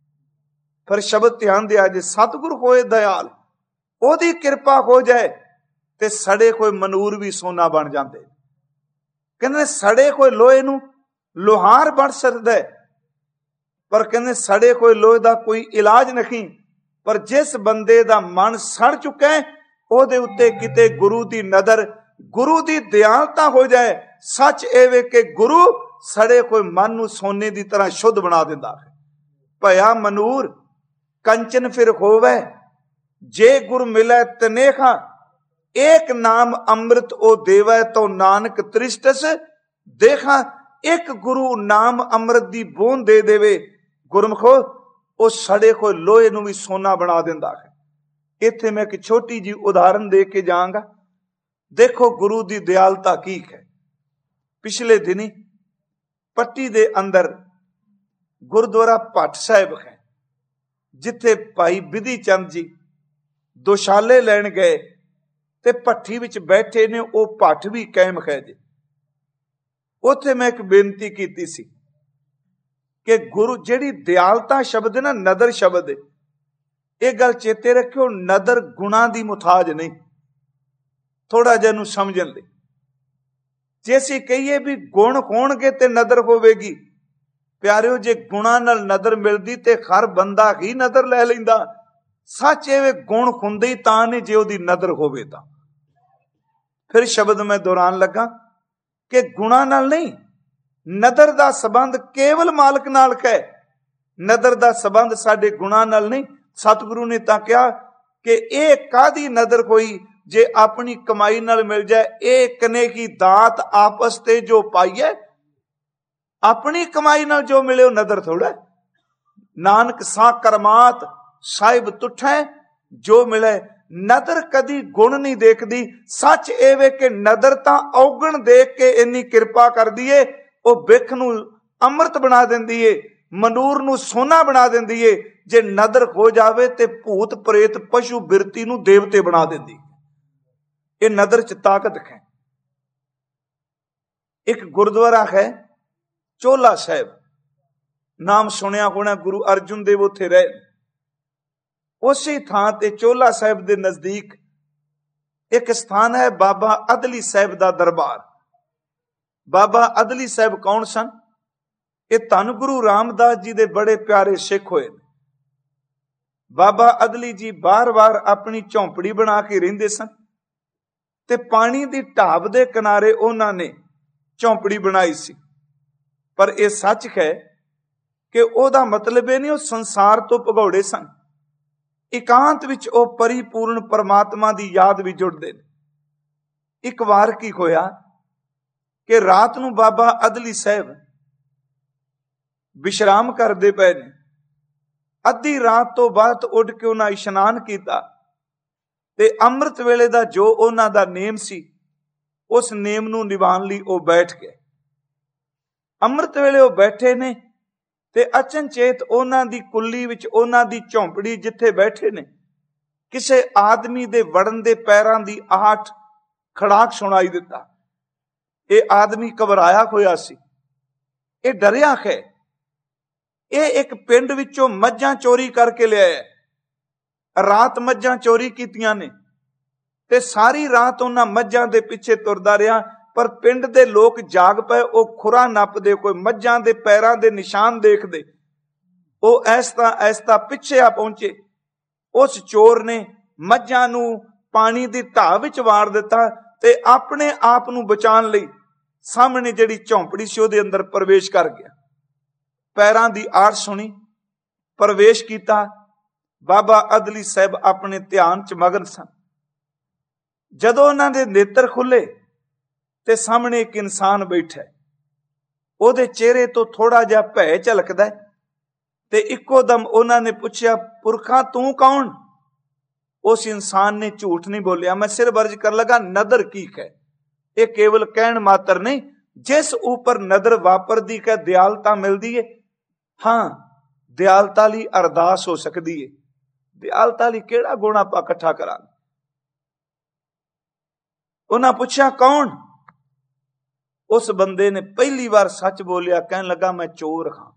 ਪਰ ਸ਼ਬਦ ਧਿਆਨ ਦਿਆ ਜੇ, ਸਤਿਗੁਰ ਹੋਏ ਦਇਆਲ, ਉਹਦੀ ਕਿਰਪਾ ਹੋ ਜਾਏ ਤੇ ਸੜੇ ਕੋਈ ਮਨੂਰ ਵੀ ਸੋਨਾ ਬਣ ਜਾਂਦੇ। ਕਹਿੰਦੇ ਸੜੇ ਕੋਈ ਲੋਹੇ ਨੂੰ ਲੋਹਾਰ ਬਣ ਸਕਦਾ ਹੈ, ਪਰ ਕਹਿੰਦੇ ਸੜੇ ਕੋਈ ਲੋਹੇ ਦਾ ਕੋਈ ਇਲਾਜ ਨਹੀਂ। ਪਰ ਜਿਸ ਬੰਦੇ ਦਾ ਮਨ ਸੜ ਚੁੱਕਾ ਹੈ, ਉਹਦੇ ਉੱਤੇ ਕਿਤੇ ਗੁਰੂ ਦੀ ਨਜ਼ਰ, ਗੁਰੂ ਦੀ ਦਿਆਲਤਾ ਹੋ ਜਾਏ। ਸੱਚ ਇਹ ਵੇ ਕਿ ਗੁਰੂ ਸੜੇ ਕੋਈ ਮਨ ਨੂੰ ਸੋਨੇ ਦੀ ਤਰ੍ਹਾਂ ਸ਼ੁੱਧ ਬਣਾ ਦਿੰਦਾ ਹੈ। ਭਇਆ ਮਨੂਰ ਕੰਚਨ ਫਿਰ ਹੋਵੇ, ਜੇ ਗੁਰ ਮਿਲੇ ਤਨੇਖਾ, ਏਕ ਨਾਮ ਅੰਮ੍ਰਿਤ ਉਹ ਦੇਵੈ, ਤੋ ਨਾਨਕ ਤ੍ਰਿਸ਼ਟਸ ਦੇਖਾ। ਇੱਕ ਗੁਰੂ ਨਾਮ ਅੰਮ੍ਰਿਤ ਦੀ ਬੂੰਦ ਦੇ ਦੇਵੇ ਗੁਰਮਖੋ, ਉਹ ਸੜੇ ਹੋਏ ਲੋਹੇ ਨੂੰ ਵੀ ਸੋਨਾ ਬਣਾ ਦਿੰਦਾ ਹੈ। ਇੱਥੇ ਮੈਂ ਇੱਕ ਛੋਟੀ ਜਿਹੀ ਉਦਾਹਰਨ ਦੇ ਕੇ ਜਾਵਾਂਗਾ। ਦੇਖੋ ਗੁਰੂ ਦੀ ਦਿਆਲਤਾ ਕੀ ਹੈ। ਪਿਛਲੇ ਦਿਨੀ ਪੱਟੀ ਦੇ ਅੰਦਰ ਗੁਰਦੁਆਰਾ ਭੱਟ ਸਾਹਿਬ ਹੈ, ਜਿੱਥੇ ਭਾਈ ਬਿਧੀ ਚੰਦ ਜੀ ਦੁਸ਼ਾਲੇ ਲੈਣ ਗਏ ਤੇ ਭੱਠੀ ਵਿੱਚ ਬੈਠੇ ਨੇ, ਉਹ ਭੱਠ ਵੀ ਕਾਇਮ ਹੈ ਜੀ। ਉੱਥੇ ਮੈਂ ਇੱਕ ਬੇਨਤੀ ਕੀਤੀ ਸੀ ਕਿ ਗੁਰੂ ਜਿਹੜੀ ਦਿਆਲਤਾ ਸ਼ਬਦ ਹੈ ਨਾ, ਨਦਰ ਸ਼ਬਦ ਹੈ, ਇਹ ਗੱਲ ਚੇਤੇ ਰੱਖਿਓ, ਨਦਰ ਗੁਣਾ ਦੀ ਮੁਤਾਜ ਨਹੀਂ। ਥੋੜਾ ਜਿਹਾ ਨੂੰ ਸਮਝਣ ਲਈ, ਜੇ ਅਸੀਂ ਕਹੀਏ ਵੀ ਗੁਣ ਹੋਣਗੇ ਤੇ ਨਦਰ ਹੋਵੇਗੀ, ਪਿਆਰਿਓ ਜੇ ਗੁਣਾ ਨਾਲ ਨਦਰ ਮਿਲਦੀ ਤੇ ਹਰ ਬੰਦਾ ਹੀ ਨਦਰ ਲੈ ਲੈਂਦਾ। ਸੱਚ ਇਹ ਗੁਣ ਹੁੰਦੇ ਹੀ ਤਾਂ ਨੇ ਜੇ ਉਹਦੀ ਨਦਰ ਹੋਵੇ ਤਾਂ। ਫਿਰ ਸ਼ਬਦ ਮੈਂ ਦੁਹਰਾਉਣ ਲੱਗਾ ਕਿ ਗੁਣਾ ਨਾਲ ਨਹੀਂ, ਨਦਰ ਦਾ ਸੰਬੰਧ ਕੇਵਲ ਮਾਲਕ ਨਾਲ ਹੈ। ਨਦਰ ਦਾ ਸੰਬੰਧ ਸਾਡੇ ਗੁਣਾ ਨਾਲ ਨਹੀਂ। ਸਤਿਗੁਰੂ ਨੇ ਤਾਂ ਕਿਹਾ ਕਿ ਇਹ ਕਾਹਦੀ ਨਦਰ ਹੋਈ ਜੇ ਆਪਣੀ ਕਮਾਈ ਨਾਲ ਮਿਲ ਜਾਏ, ਇਹ ਕਨੇ ਕੀ ਦਾਤ ਆਪਸ ਤੇ ਜੋ ਪਾਈਏ। ਆਪਣੀ ਕਮਾਈ ਨਾਲ ਜੋ ਮਿਲੇ ਉਹ ਨਦਰ ਥੋੜਾ। ਨਾਨਕ ਸਾ ਕਰਮਾਤ ਸਾਹਿਬ ਤੁਠੈ, ਜੋ ਮਿਲੇ। ਨਦਰ ਕਦੀ ਗੁਣ ਨਹੀਂ ਦੇਖਦੀ। ਸੱਚ ਇਹ ਵੇ ਕਿ ਨਦਰ ਤਾਂ ਔਗਣ ਦੇਖ ਕੇ ਇੰਨੀ ਕਿਰਪਾ ਕਰਦੀ ਏ, ਉਹ ਬਿੱਖ ਨੂੰ ਅੰਮ੍ਰਿਤ ਬਣਾ ਦਿੰਦੀ ਏ, ਮਨੂਰ ਨੂੰ ਸੋਨਾ ਬਣਾ ਦਿੰਦੀ ਏ। ਜੇ ਨਦਰ ਹੋ ਜਾਵੇ ਤੇ ਭੂਤ ਪ੍ਰੇਤ ਪਸ਼ੂ ਬਿਰਤੀ ਨੂੰ ਦੇਵਤੇ ਬਣਾ ਦਿੰਦੀ। ਇਹ ਨਦਰ ਚ ਤਾਕਤ ਹੈ। ਇੱਕ ਗੁਰਦੁਆਰਾ ਹੈ ਚੋਲਾ ਸਾਹਿਬ, ਨਾਮ ਸੁਣਿਆ ਹੋਣਾ, ਗੁਰੂ ਅਰਜੁਨ ਦੇਵ ਉੱਥੇ ਰਹੇ। ਉਸੇ ਥਾਂ ਤੇ ਚੋਲਾ ਸਾਹਿਬ ਦੇ ਨਜ਼ਦੀਕ ਇੱਕ ਸਥਾਨ ਹੈ ਬਾਬਾ ਅਦਲੀ ਸਾਹਿਬ ਦਾ ਦਰਬਾਰ। ਬਾਬਾ ਅਦਲੀ ਸਾਹਿਬ ਕੌਣ ਸਨ? ਇਹ ਧੰਨ ਗੁਰੂ ਰਾਮਦਾਸ ਜੀ ਦੇ ਬੜੇ ਪਿਆਰੇ ਸਿੱਖ ਹੋਏ। ਬਾਬਾ ਅਦਲੀ ਜੀ ਬਾਰ-ਬਾਰ ਆਪਣੀ ਝੌਂਪੜੀ ਬਣਾ ਕੇ ਰਹਿੰਦੇ ਸਨ ਤੇ ਪਾਣੀ ਦੀ ਢਾਬ ਦੇ ਕਿਨਾਰੇ ਉਹਨਾਂ ਨੇ ਝੌਂਪੜੀ ਬਣਾਈ ਸੀ। ਪਰ ਇਹ ਸੱਚ ਹੈ ਕਿ ਉਹਦਾ ਮਤਲਬ ਇਹ ਨਹੀਂ ਉਹ ਸੰਸਾਰ ਤੋਂ ਭਗੌੜੇ ਸਨ। ਇਕਾਂਤ ਵਿੱਚ ਉਹ ਪਰਿਪੂਰਨ ਪਰਮਾਤਮਾ ਦੀ ਯਾਦ ਵਿੱਚ ਜੁੜਦੇ ਨੇ। ਇੱਕ ਵਾਰ ਕੀ ਹੋਇਆ ਕਿ ਰਾਤ ਨੂੰ ਬਾਬਾ ਅਦਲੀ ਸਾਹਿਬ ਵਿਸ਼ਰਾਮ ਕਰਦੇ ਪਏ ਨੇ। ਅੱਧੀ ਰਾਤ ਤੋਂ ਬਾਅਦ ਉੱਠ ਕੇ ਉਹਨਾਂ ਇਸ਼ਨਾਨ ਕੀਤਾ ਤੇ ਅੰਮ੍ਰਿਤ ਵੇਲੇ ਦਾ ਜੋ ਉਹਨਾਂ ਦਾ ਨੇਮ ਸੀ, ਉਸ ਨੇਮ ਨੂੰ ਨਿਭਾਉਣ ਲਈ ਉਹ ਬੈਠ ਗਏ। ਅੰਮ੍ਰਿਤ ਵੇਲੇ ਉਹ ਬੈਠੇ ਨੇ ਤੇ ਅਚਨਚੇਤ ਉਹਨਾਂ ਦੀ ਕੁੱਲੀ ਵਿੱਚ, ਉਹਨਾਂ ਦੀ ਝੌਂਪੜੀ ਜਿੱਥੇ ਬੈਠੇ ਨੇ, ਕਿਸੇ ਆਦਮੀ ਦੇ ਵੜਨ ਦੇ ਪੈਰਾਂ ਦੀ ਆਹਟ ਖੜਾਕ ਸੁਣਾਈ ਦਿੱਤਾ। ਇਹ ਆਦਮੀ ਘਬਰਾਇਆ ਹੋਇਆ ਸੀ, ਇਹ ਡਰਿਆ ਹੈ। ਇਹ ਇੱਕ ਪਿੰਡ ਵਿੱਚੋਂ ਮੱਝਾਂ ਚੋਰੀ ਕਰਕੇ ਲਿਆਇਆ। ਰਾਤ ਮੱਝਾਂ ਚੋਰੀ ਕੀਤੀਆਂ ਨੇ ਤੇ ਸਾਰੀ ਰਾਤ ਉਹਨਾਂ ਮੱਝਾਂ ਦੇ ਪਿੱਛੇ ਤੁਰਦਾ ਰਿਹਾ, ਪਰ ਪਿੰਡ ਦੇ ਲੋਕ ਜਾਗ ਪਏ। ਉਹ ਖੁਰਾ ਨੱਪਦੇ, ਕੋਈ ਮੱਝਾਂ ਦੇ ਪੈਰਾਂ ਦੇ ਨਿਸ਼ਾਨ ਦੇਖਦੇ, ਉਹ ਐਸਤਾ ਐਸਤਾ ਪਿੱਛੇ ਆ ਪਹੁੰਚੇ। ਉਸ ਚੋਰ ਨੇ ਮੱਝਾਂ ਨੂੰ ਪਾਣੀ ਦੀ ਢਾਹ ਵਿੱਚ ਵਾੜ ਦਿੱਤਾ ਤੇ ਆਪਣੇ ਆਪ ਨੂੰ ਬਚਾਉਣ ਲਈ ਸਾਹਮਣੇ ਜਿਹੜੀ ਝੌਂਪੜੀ ਸੀ ਉਹਦੇ ਅੰਦਰ ਪ੍ਰਵੇਸ਼ ਕਰ ਗਿਆ। ਪੈਰਾਂ ਦੀ ਆੜ ਸੁਣੀ, ਪ੍ਰਵੇਸ਼ ਕੀਤਾ। ਬਾਬਾ ਅਦਲੀ ਸਾਹਿਬ ਆਪਣੇ ਧਿਆਨ ਚ ਮਗਨ ਸਨ। ਜਦੋਂ ਉਹਨਾਂ ਦੇ ਨੇਤਰ ਖੁੱਲੇ ਤੇ ਸਾਹਮਣੇ ਇੱਕ ਇਨਸਾਨ ਬੈਠਾ, ਉਹਦੇ ਚਿਹਰੇ ਤੋਂ ਥੋੜਾ ਜਿਹਾ ਭੈ ਝਲਕਦਾ ਤੇ ਇੱਕੋ ਦਮ ਉਹਨਾਂ ਨੇ ਪੁੱਛਿਆ, ਪੁਰਖਾ ਤੂੰ ਕੌਣ? ਉਸ ਇਨਸਾਨ ਨੇ ਝੂਠ ਨਹੀਂ ਬੋਲਿਆ। ਮੈਂ ਸਿਰ ਵਰਜ ਕਰ ਲਗਾ, ਨਦਰ ਕੀ ਹੈ। ਇਹ ਕੇਵਲ ਕਹਿਣ ਮਾਤਰ ਨਹੀਂ, ਜਿਸ ਉਪਰ ਨਦਰ ਵਾਪਰਦੀ ਹੈ ਦਿਆਲਤਾ ਮਿਲਦੀ ਹੈ। ਹਾਂ, ਦਿਆਲਤਾ ਲਈ ਅਰਦਾਸ ਹੋ ਸਕਦੀ ਹੈ। ਦਿਆਲਤਾ ਲਈ ਕਿਹੜਾ ਗੁਣ ਆਪਾਂ ਇਕੱਠਾ ਕਰਾਂਗੇ? ਉਹਨਾਂ ਪੁੱਛਿਆ ਕੌਣ? ਉਸ ਬੰਦੇ ਨੇ ਪਹਿਲੀ ਵਾਰ ਸੱਚ ਬੋਲਿਆ, ਕਹਿਣ ਲੱਗਾ ਮੈਂ ਚੋਰ ਹਾਂ।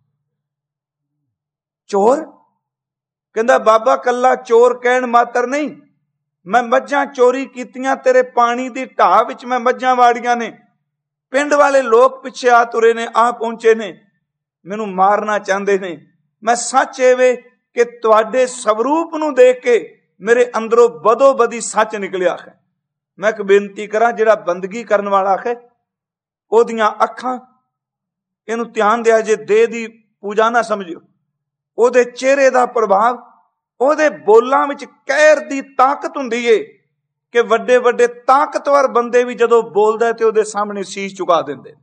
ਚੋਰ? ਕਹਿੰਦਾ ਬਾਬਾ ਕੱਲਾ ਚੋਰ ਕਹਿਣ ਮਾਤਰ ਨਹੀਂ, ਮੈਂ ਮੱਝਾਂ ਚੋਰੀ ਕੀਤੀਆਂ, ਤੇਰੇ ਪਾਣੀ ਦੀ ਢਾਹ ਵਿੱਚ ਮੈਂ ਮੱਝਾਂ ਵਾੜੀਆਂ ਨੇ। ਪਿੰਡ ਵਾਲੇ ਲੋਕ ਪਿੱਛੇ ਆ ਤੁਰੇ ਨੇ, ਆ ਪਹੁੰਚੇ ਨੇ, ਮੈਨੂੰ ਮਾਰਨਾ ਚਾਹੁੰਦੇ ਨੇ। ਮੈਂ ਸੱਚ ਐਵੇਂ ਕਿ ਤੁਹਾਡੇ ਸਵਰੂਪ ਨੂੰ ਦੇਖ ਕੇ ਮੇਰੇ ਅੰਦਰੋਂ ਬਦੋ ਬਦੀ ਸੱਚ ਨਿਕਲਿਆ ਹੈ। ਮੈਂ ਇੱਕ ਬੇਨਤੀ ਕਰਾਂ, ਜਿਹੜਾ ਬੰਦਗੀ ਕਰਨ ਵਾਲਾ ਹੈ ਉਹਦੀਆਂ ਅੱਖਾਂ, ਇਹਨੂੰ ਧਿਆਨ ਦਿਆ ਜੇ, ਦੇਹ ਦੀ ਪੂਜਾ ਨਾ ਸਮਝਿਓ। ਉਹਦੇ ਚਿਹਰੇ ਦਾ ਪ੍ਰਭਾਵ, ਉਹਦੇ ਬੋਲਾਂ ਵਿੱਚ ਕਹਿਰ ਦੀ ਤਾਕਤ ਹੁੰਦੀ ਏ ਕਿ ਵੱਡੇ ਵੱਡੇ ਤਾਕਤਵਰ ਬੰਦੇ ਵੀ ਜਦੋਂ ਬੋਲਦਾ ਤੇ ਉਹਦੇ ਸਾਹਮਣੇ ਸੀਸ ਝੁਕਾ ਦਿੰਦੇ।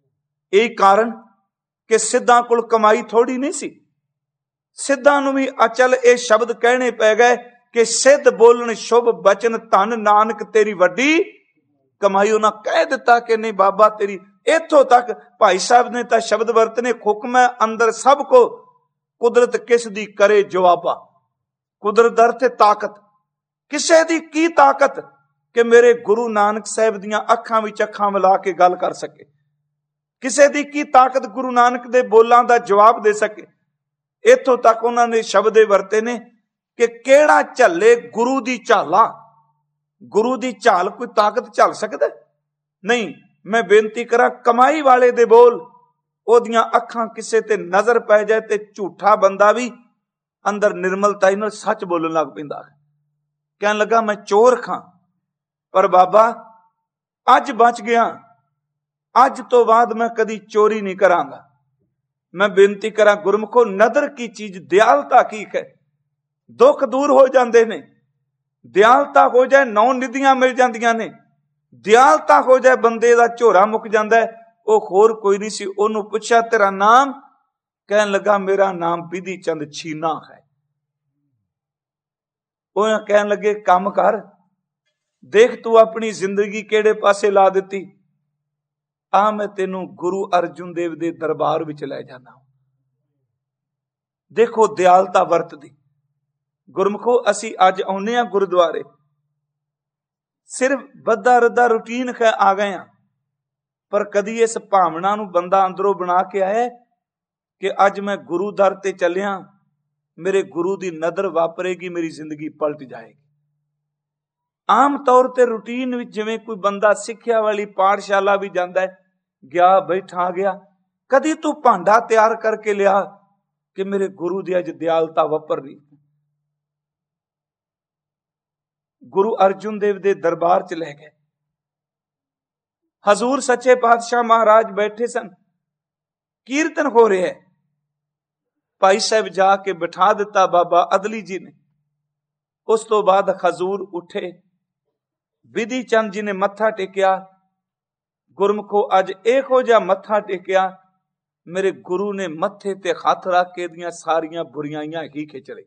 ਇਹ ਕਾਰਨ ਕਿ ਸਿੱਧਾਂ ਕੋਲ ਕਮਾਈ ਥੋੜੀ ਨਹੀਂ ਸੀ। ਸਿੱਧਾਂ ਨੂੰ ਵੀ ਅਚਲ ਇਹ ਸ਼ਬਦ ਕਹਿਣੇ ਪੈ ਗਏ ਕਿ ਸਿੱਧ ਬੋਲਣ ਸ਼ੁਭ ਬਚਨ, ਧਨ ਨਾਨਕ ਤੇਰੀ ਵੱਡੀ ਕਮਾਈ। ਉਹਨਾਂ ਕਹਿ ਦਿੱਤਾ ਕਿ ਨਹੀਂ ਬਾਬਾ ਤੇਰੀ, ਇੱਥੋਂ ਤੱਕ ਭਾਈ ਸਾਹਿਬ ਨੇ ਤਾਂ ਸ਼ਬਦ ਵਰਤਨੇ, ਹੁਕਮ ਹੈ ਅੰਦਰ ਸਭ ਕੋ, ਕੁਦਰਤ ਕਿਸ ਦੀ ਕਰੇ ਜਵਾਬਾ। ਕੁਦਰਤ ਅਰਥ ਤਾਕਤ। ਕਿਸੇ ਦੀ ਕੀ ਤਾਕਤ ਕਿ ਮੇਰੇ ਗੁਰੂ ਨਾਨਕ ਸਾਹਿਬ ਦੀਆਂ ਅੱਖਾਂ ਵਿੱਚ ਅੱਖਾਂ ਮਿਲਾ ਕੇ ਗੱਲ ਕਰ ਸਕੇ? ਕਿਸੇ ਦੀ ਕੀ ਤਾਕਤ ਗੁਰੂ ਨਾਨਕ ਦੇ ਬੋਲਾਂ ਦਾ ਜਵਾਬ ਦੇ ਸਕੇ? ਇੱਥੋਂ ਤੱਕ ਉਹਨਾਂ ਨੇ ਸ਼ਬਦ ਵਰਤੇ ਨੇ ਕਿ ਕਿਹੜਾ ਝੱਲੇ ਗੁਰੂ ਦੀ ਝਾਲਾ। ਗੁਰੂ ਦੀ ਝਾਲ ਕੋਈ ਤਾਕਤ ਝੱਲ ਸਕਦਾ? ਨਹੀਂ। ਮੈਂ ਬੇਨਤੀ ਕਰਾਂ, ਕਮਾਈ ਵਾਲੇ ਦੇ ਬੋਲ, ਉਹਦੀਆਂ ਅੱਖਾਂ ਕਿਸੇ ਤੇ ਨਜ਼ਰ ਪੈ ਜਾਏ ਤੇ ਝੂਠਾ ਬੰਦਾ ਵੀ ਅੰਦਰ ਨਿਰਮਲਤਾ ਨਾਲ ਸੱਚ ਬੋਲਣ ਲੱਗ ਪੈਂਦਾ ਹੈ। ਕਹਿਣ ਲੱਗਾ ਮੈਂ ਚੋਰ ਖਾਂ, ਪਰ ਬਾਬਾ ਅੱਜ ਬਚ ਗਿਆ, ਅੱਜ ਤੋਂ ਬਾਅਦ ਮੈਂ ਕਦੀ ਚੋਰੀ ਨਹੀਂ ਕਰਾਂਗਾ। ਮੈਂ ਬੇਨਤੀ ਕਰਾਂ ਗੁਰਮੁਖੋ, ਨਦਰ ਕੀ ਚੀਜ਼, ਦਿਆਲਤਾ ਕੀ ਹੈ। ਦੁੱਖ ਦੂਰ ਹੋ ਜਾਂਦੇ ਨੇ, ਦਿਆਲਤਾ ਹੋ ਜਾਏ ਨੌ ਨਿਧੀਆਂ ਮਿਲ ਜਾਂਦੀਆਂ ਨੇ, ਦਿਆਲਤਾ ਹੋ ਜਾਏ ਬੰਦੇ ਦਾ ਝੋਰਾ ਮੁੱਕ ਜਾਂਦਾ ਹੈ। ਉਹ ਹੋਰ ਕੋਈ ਨਹੀਂ ਸੀ। ਉਹਨੂੰ ਪੁੱਛਿਆ ਤੇਰਾ ਨਾਮ? ਕਹਿਣ ਲੱਗਾ ਮੇਰਾ ਨਾਮ ਬਿਧੀ ਚੰਦ ਛੀਨਾ ਹੈ। ਉਹ ਕਹਿਣ ਲੱਗੇ ਕੰਮ ਕਰ, ਦੇਖ ਤੂੰ ਆਪਣੀ ਜ਼ਿੰਦਗੀ ਕਿਹੜੇ ਪਾਸੇ ਲਾ ਦਿੱਤੀ। ਆ ਮੈਂ ਤੈਨੂੰ ਗੁਰੂ ਅਰਜੁਨ ਦੇਵ ਦੇ ਦਰਬਾਰ ਵਿੱਚ ਲੈ ਜਾਣਾ। ਦੇਖੋ ਦਿਆਲਤਾ ਵਰਤਦੀ। ਗੁਰਮੁਖੋ, ਅਸੀਂ ਅੱਜ ਆਉਂਦੇ ਹਾਂ ਗੁਰਦੁਆਰੇ, ਸਿਰਫ ਬੱਧਾ ਰੱਦਾ ਰੂਟੀਨ ਹੈ ਆ ਗਏ ਹਾਂ, ਪਰ ਕਦੀ ਇਸ ਭਾਵਨਾ ਨੂੰ ਬੰਦਾ ਅੰਦਰੋਂ ਬਣਾ ਕੇ ਆਇਆ ਕਿ ਅੱਜ ਮੈਂ ਗੁਰੂ ਦਰ ਤੇ ਚੱਲਿਆ, ਮੇਰੇ ਗੁਰੂ ਦੀ ਨਜ਼ਰ ਵਾਪਰੇਗੀ, ਮੇਰੀ ਜ਼ਿੰਦਗੀ ਪਲਟ ਜਾਏਗੀ। ਆਮ ਤੌਰ ਤੇ ਰੂਟੀਨ ਵਿੱਚ ਜਿਵੇਂ ਕੋਈ ਬੰਦਾ ਸਿੱਖਿਆ ਵਾਲੀ ਪਾਠਸ਼ਾਲਾ ਵੀ ਜਾਂਦਾ ਹੈ, ਗਿਆ ਬੈਠਾ ਗਿਆ, ਕਦੀ ਤੂੰ ਭਾਂਡਾ ਤਿਆਰ ਕਰਕੇ ਲਿਆ ਕਿ ਮੇਰੇ ਗੁਰੂ ਦੀ ਅੱਜ ਦਿਆਲਤਾ ਵਾਪਰ ਰਹੀ। ਗੁਰੂ ਅਰਜੁਨ ਦੇਵ ਦੇ ਦਰਬਾਰ ਚ ਲੈ ਗਏ। ਹਜ਼ੂਰ ਸੱਚੇ ਪਾਤਸ਼ਾਹ ਮਹਾਰਾਜ ਬੈਠੇ ਸਨ, ਕੀਰਤਨ ਹੋ ਰਿਹਾ ਹੈ। ਭਾਈ ਸਾਹਿਬ ਜਾ ਕੇ ਬਿਠਾ ਦਿੱਤਾ ਬਾਬਾ ਅਦਲੀ ਜੀ ਨੇ। ਉਸ ਤੋਂ ਬਾਅਦ ਹਜ਼ੂਰ ਉੱਠੇ, ਬਿਧੀ ਚੰਦ ਜੀ ਨੇ ਮੱਥਾ ਟੇਕਿਆ। ਗੁਰਮੁਖੋ, ਅੱਜ ਇਹੋ ਜਿਹਾ ਮੱਥਾ ਟੇਕਿਆ, ਮੇਰੇ ਗੁਰੂ ਨੇ ਮੱਥੇ ਤੇ ਹੱਥ ਰੱਖ ਕੇ ਦੀਆਂ ਸਾਰੀਆਂ ਬੁਰੀਆਈਆਂ ਹੀ ਖਿੱਚ ਲਈਆਂ।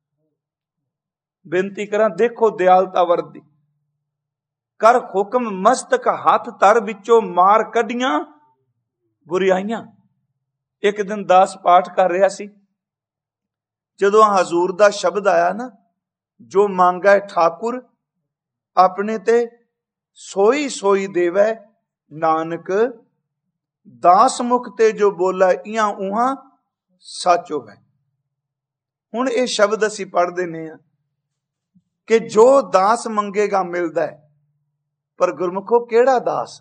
ਬੇਨਤੀ ਕਰਾਂ, ਦੇਖੋ ਦਿਆਲਤਾ ਵਰਦੀ। ਕਰ ਹੁਕਮ ਮਸਤਕ ਹੱਥ ਧਰ, ਵਿੱਚੋਂ ਮਾਰ ਕੱਢੀਆਂ ਬੁਰੀਆਈਆਂ। ਇੱਕ ਦਿਨ ਦਾਸ ਪਾਠ ਕਰ ਰਿਹਾ ਸੀ, ਜਦੋਂ ਹਜ਼ੂਰ ਦਾ ਸ਼ਬਦ ਆਇਆ ਨਾ, ਜੋ ਮੰਗੈ ਠਾਕੁਰ ਆਪਣੇ ਤੇ ਸੋਈ ਸੋਈ ਦੇਵੈ, नानक दास मुख ते जो बोला इया उहा सच होवे। हुण ये शब्द असीं पढ़दे ने कि जो दास मंगेगा मिलदा है, पर गुरमुखो केड़ा दास?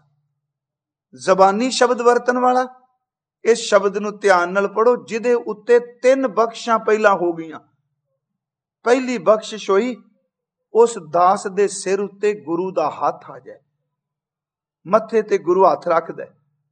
जबानी शब्द वरतन वाला? इस शब्द नूं ध्यान नाल पढ़ो, जिहदे उत्ते तीन बख्शां पहला हो गईयां। पहली बख्शिश होई उस दास दे सिर उत्ते गुरु दा हथ आ जाए, मथे ते गुरु हथ रखदा।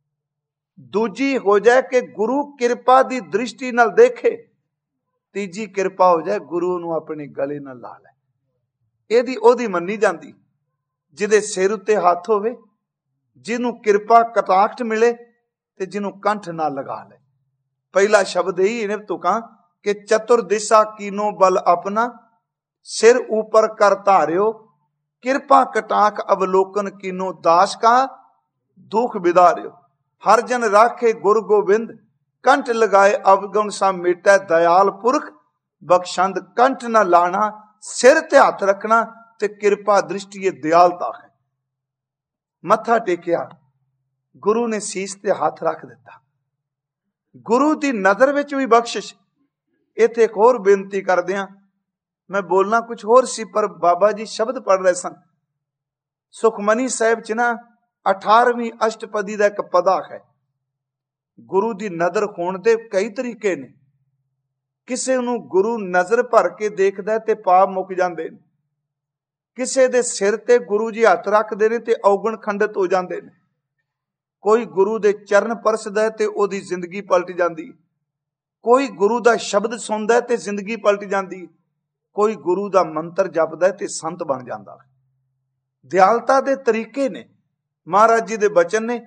दूजी हो जाए कि गुरु किरपा दी दृष्टि नाल देखे। तीजी किरपा हो जाए गुरु नूं अपने गले नाल ला ले। एदी ओदी मन्नी जांदी जिहदे सिर उत्ते हथ होवे, जिन्हों किरपा कटाक्ष मिले ते जिन्हों कंठ ना लगा ले। पहला शब्द यही इन्हें तुका कि चतुर दिशा कीनो बल अपना, सिर ऊपर कर धार्यो, किरपा कटाक अवलोकन कीनो दास का दुख बिदार्यो। हर जन राखे गुर गोबिंद, कंठ लगाए अवगुण सा मिटै दयाल पुरख। बख्शंद कंठ ना लाना, सिर ते हथ रखना ते किरपा दृष्टि ये दयालता है। मत्था टेकिया, गुरु ने सीस ते हाथ रख दिता। गुरु की नजर विच भी बख्शिश। इत्थे एक होर बेनती करदे हां, मैं बोलना कुछ होर सी पर बाबा जी शब्द पढ़ रहे सन। सुखमनी साहिब च ना अठारहवीं अष्टपदी का एक पदा है। गुरु की नजर होने के कई तरीके ने। किसी नूं गुरु नजर भर के देखदा ते पाप मुक जांदे ने, किसी दे सिर ते गुरु जी हथ रखते हैं ते औगण खंडित हो जाते हैं। कोई गुरु दे चरण परसदा है ते ओदी जिंदगी पलट जाती है। कोई गुरु दा शब्द सुनदा है ते जिंदगी पलट जाती है। कोई गुरु दा मंत्र जपदा है ते संत बन जाता है। दयालता दे तरीके ने। महाराज जी दे बचन ने,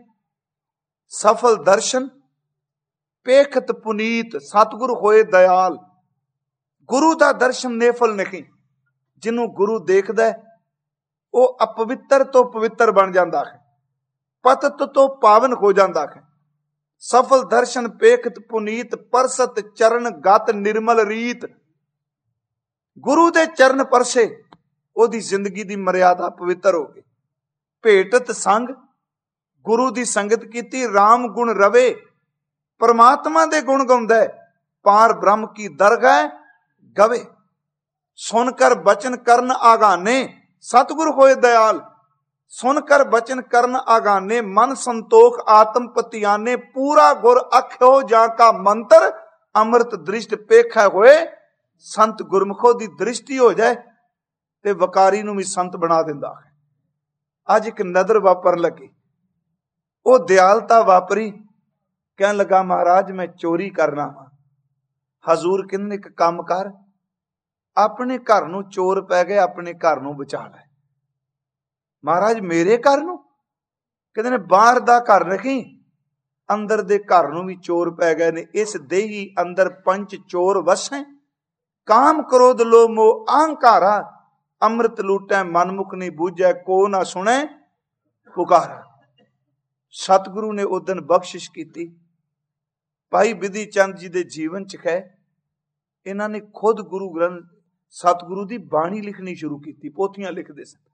सफल दर्शन पेखत पुनीत, सतगुरु होए दयाल। गुरु दा दर्शन नेफल नहीं। जिन्हों गुरु देखदा है वो अपवित्र तो पवित्र बन जाता है, पतत तो पावन हो जाता है। सफल दर्शन पेखत पुनीत, परसत चरण गत निर्मल रीत। गुरु दे चरण परसे ओदी जिंदगी दी मर्यादा पवित्र हो गई। भेटत संग, गुरु दी संगत कीती, राम गुण रवे। परमात्मा दे गुण गाउंदा है, पार ब्रह्म की दरगाह गवे। सुनकर बचन करन आगाने, सतगुरु होए दयाल। सुनकर बचन करन आगाने, मन संतोख आत्म पतियाने। पूरा गुर अख्यो जाका मंत्र, अमृत दृष्ट पेखा होए संत। गुरमुखों की दृष्टि हो जाए ते वकारी नूं भी संत बना दिंदा है। अज एक नदर वापर लगी, वो दयालता वापरी। कहन लगा महाराज मैं चोरी करना वा। हजूर कहंदे एक काम कर, अपने घर नूं चोर पै गए, अपने घर नूं बचा लै। महाराज मेरे घर नूं? कहंदे ने बाहर दा घर नहीं, अंदर दे घर नूं भी चोर पै गए ने। इस देही अंदर पंच चोर वसै, काम क्रोध लोभ मोह अहंकारा। अमृत लूटै मनमुख नहीं बूझै, को ना सुनै पुकारा। सतगुरु ने उस दिन बख्शिश की। भाई बिधि चंद जी दे जीवन च है, इन्हां ने खुद गुरु ग्रंथ सतगुरु की बाणी लिखनी शुरू की, पोथियां लिखते सन।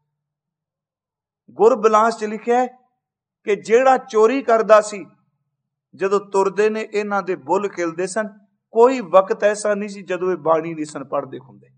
गुरबिलास च लिखिया कि जेड़ा चोरी करदा सी, जदों तुरदे ने इन्हां दे बुल खिलदे सन। कोई वक्त ऐसा नहीं सी जदों ये बाणी नहीं सन पढ़दे हुंदे।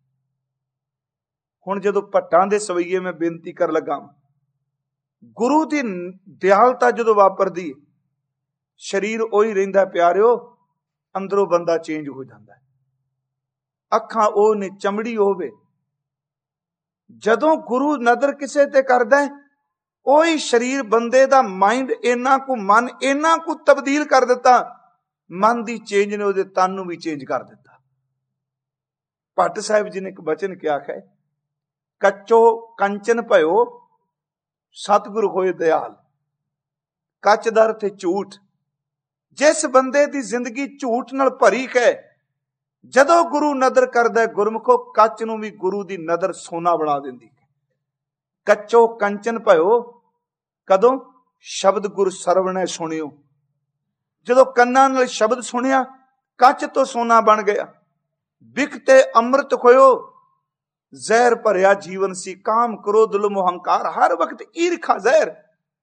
हुण जदों भट्टां दे सवैये मैं बेनती कर लगा, गुरु की दयालता जदों वापरदी, शरीर उही रहिंदा प्यारिओ, अंदरों बंदा चेंज हो जाता है। अखां ओ ने चमड़ी होवे। जदों गुरु नदर किसे ते करदा है, ओही शरीर बंदे दा माइंड इन्ना को मन इन्ना को तब्दील कर दिता। मन दी चेंज ने उहदे तन नूं भी चेंज कर दिता। भट्ट साहिब जी ने एक बचन क्या है, कच्चो कंचन भयो सतगुरु होए दयाल। कच दा अर्थ है झूठ। जिस बंदे दी जिंदगी झूठ नाल भरी है, जदों गुरु नदर करदा है, गुरमुखो कच नूं भी गुरु दी नदर सोना बना दिंदी है। कच्चो कंचन भयो, कदों? शब्द गुर सरवणे सुनियो। जदों कन्नां नाल शब्द सुनिया, कच तो सोना बन गया। बिकते अमृत खोयो, जहर भरिया जीवन सी। काम क्रोध लोभ अहंकार, हर वक्त ईर्खा जहर।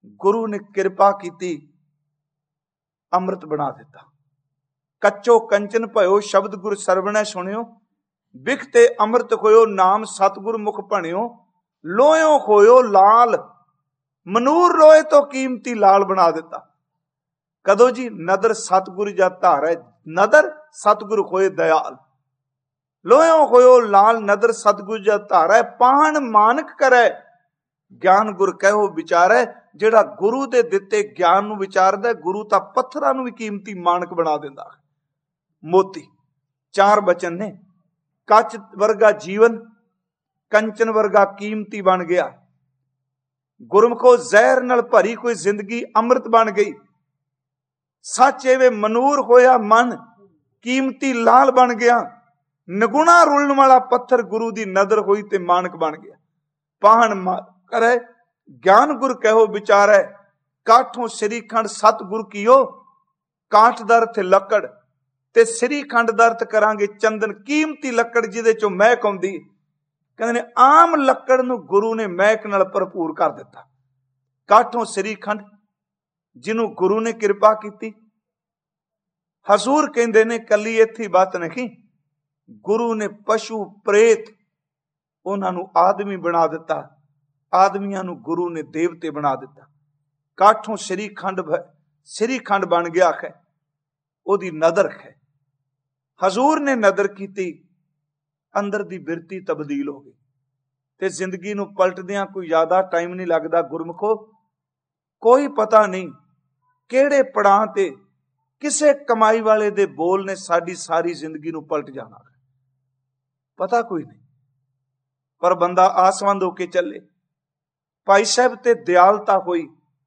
गुरु ने कृपा की, अमृत बना दिता। कच्चो कंचन भयो शब्द गुर सरवणै सुनियो, बिखते अमृत होयो नाम सतगुर मुख भणियो। लोयो खोयो लाल मनूर लोए तो कीमती लाल बना दिता। कदों जी? नदर सतगुर जा धारै, नदर सतगुर खोए दयाल। लोयो खोयो लाल नदर सतगुर जा धारै, पाहन मानक करे ज्ञान गुर कहो विचारै। ਜਿਹੜਾ ਗੁਰੂ ਦੇ ਦਿੱਤੇ ਗਿਆਨ ਨੂੰ ਵਿਚਾਰਦਾ, ਗੁਰੂ ਤਾਂ ਪੱਥਰਾਂ ਨੂੰ ਵੀ ਕੀਮਤੀ ਮਾਨਕ ਬਣਾ ਦਿੰਦਾ। ਮੋਤੀ ਚਾਰ ਬਚਨ ਨੇ, ਕੱਚ ਵਰਗਾ ਜੀਵਨ ਕੰਚਨ ਵਰਗਾ ਕੀਮਤੀ ਬਣ ਗਿਆ। ਗੁਰਮੁਖੋ ਜ਼ਹਿਰ ਨਾਲ ਭਰੀ ਕੋਈ ਜ਼ਿੰਦਗੀ ਅੰਮ੍ਰਿਤ ਬਣ ਗਈ। ਸੱਚ ਐਵੇਂ ਮਨੂਰ ਹੋਇਆ ਮਨ ਕੀਮਤੀ ਲਾਲ ਬਣ ਗਿਆ। ਨਗੁਣਾ ਰੁਲਣ ਵਾਲਾ ਪੱਥਰ ਗੁਰੂ ਦੀ ਨਦਰ ਹੋਈ ਤੇ ਮਾਨਕ ਬਣ ਗਿਆ। ਪਾਹਣ ਕਰੇ ज्ञान गुर कहो विचारै, काठों श्रीखंड सतगुर कीओ। काठ दा अर्थ लकड़ ते श्रीखंड दा अर्थ करांगे चंदन, कीमती लकड़ जिहदे चों महक आउंदी। कहंदे ने आम लकड़ नूं गुरु ने महक नाल भरपूर कर दिता। काठों श्रीखंड जिन्हों गुरु ने कृपा की। हजूर कहंदे ने कली इत्थे बात नहीं, गुरु ने पशु प्रेत उन्हां नूं आदमी बना दिता। आदमियां नूं गुरु ने देवते बना दिता। काठों श्रीखंड श्रीखंड बन गया है, ओदी नदर है। हजूर ने नदर की, अंदर दी बिरती तब्दील हो गई ते जिंदगी नूं पलटदियां कोई ज्यादा टाइम नहीं लगदा। गुरमुखो कोई पता नहीं किहड़े पड़ां ते किसे कमाई वाले दे बोल ने साडी सारी जिंदगी नूं पलट जाना, पता कोई नहीं। पर बंदा आसवंद होके चले। भाई साहब ते दयालता होई,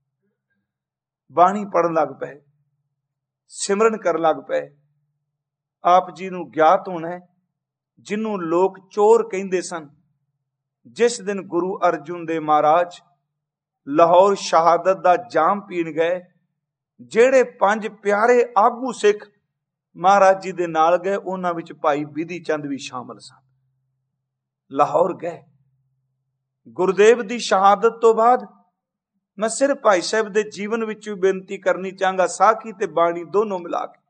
बाणी पढ़न लग पे, सिमरन कर लग पे। आप जी नूं ज्ञात होना है, जिन्हों लोग चोर कहंदे सन, जिस दिन गुरु अर्जुन दे महाराज लाहौर शहादत दा जाम पीण गए, जेड़े पंज प्यारे आगू सिख महाराज जी दे नाल गए, उन्हां विच भाई बिधि चंद भी शामिल सन। लाहौर गए। गुरुदेव दी शहादत तो बाद मैं सिर्फ भाई साहब दे जीवन विच बेनती करनी चाहांगा, साखी ते बाणी दोनों मिला के।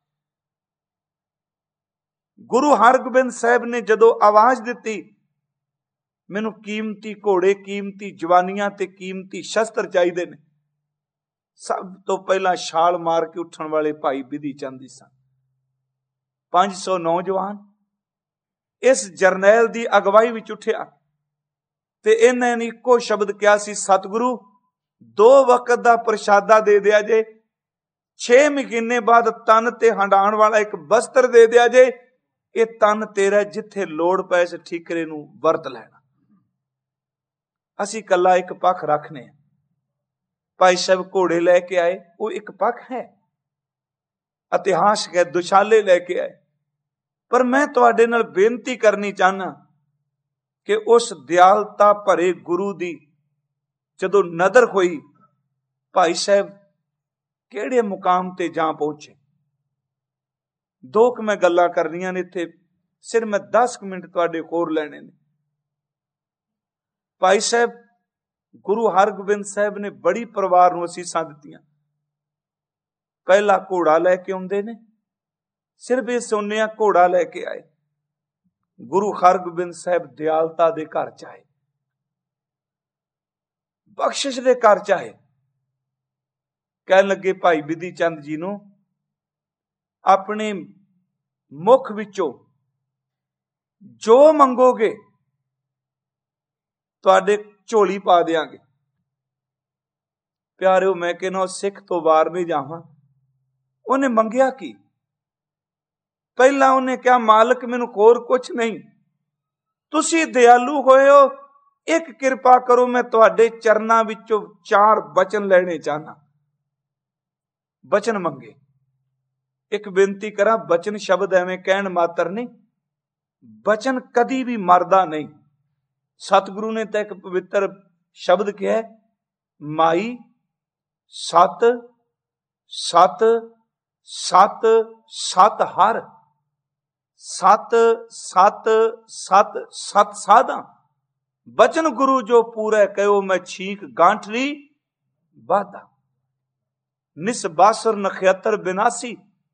गुरु हरगोबिंद साहब ने जदों आवाज दिती, मैनूं कीमती घोड़े, कीमती जवानियां ते कीमती शस्त्र चाहिए ने, सब तो पहला छाल मार के उठण वाले भाई बिधि चंद सन। पांच सौ नौजवान इस जरनैल दी अगवाई विच उठिया ते इन्हां ने इक्को शब्द कहा सी, सतगुरु दो वक्त दा प्रशादा दे दिया जे, छे महीने बाद तन ते हंडाण वाला एक बस्तर दे दिया जे, ये तन तेरा, जिथे लोड़ पै इस ठीकरे नूं वरत लैना। असी कला एक पख रखने। भाई साहब घोड़े लैके आए, वो एक पख है, इतिहास है, दुशाले लैके आए। पर मैं तुहाडे नाल बेनती करनी चाहना कि उस दयालता भरे गुरु दी जदों नदर होई, भाई साहब किहड़े मुकाम ते जा पहुंचे। दो क मैं गल्लां करनियां ने इत्थे, सिर्फ मैं दस मिनट तुहाडे कोल लैणे ने। भाई साहब गुरु हरगोबिंद साहब ने बड़ी परिवार नूं असीसां दित्तियां। पहला घोड़ा लैके आउंदे ने, सिर्फ ये सोनिया घोड़ा लैके आए। गुरु हरगोबिंद साहब दयालता दे घर च आए, बख्शिश दे घर च आए। कहन लगे भाई बिधि चंद जी नूं अपने मुख विचों जो मंगोगे तुहाडे झोली पा देंगे। प्यारिओ मैं कहना सिख तो वार नहीं जावां। उन्हें मंगिया की? पहला उन्हें क्या, मालिक मैनू होर कुछ नहीं, तुसी दयालु होए हो, एक किरपा करो, मैं तुहाडे चरनां विचों चार बचन लेने चाहना। बचन मंगे। एक बेनती करा, बचन शब्द एवें कहण मात्र नहीं, बचन कदी भी मरदा नहीं। सतगुरु ने तो एक पवित्र शब्द किया है, माई सत सत सत सत हर, सत सत सत सत साधा। बचन गुरु जो पूरा कहो, मैं छीक गांठरी वादा। निस बासुर नखयतर बिनासी,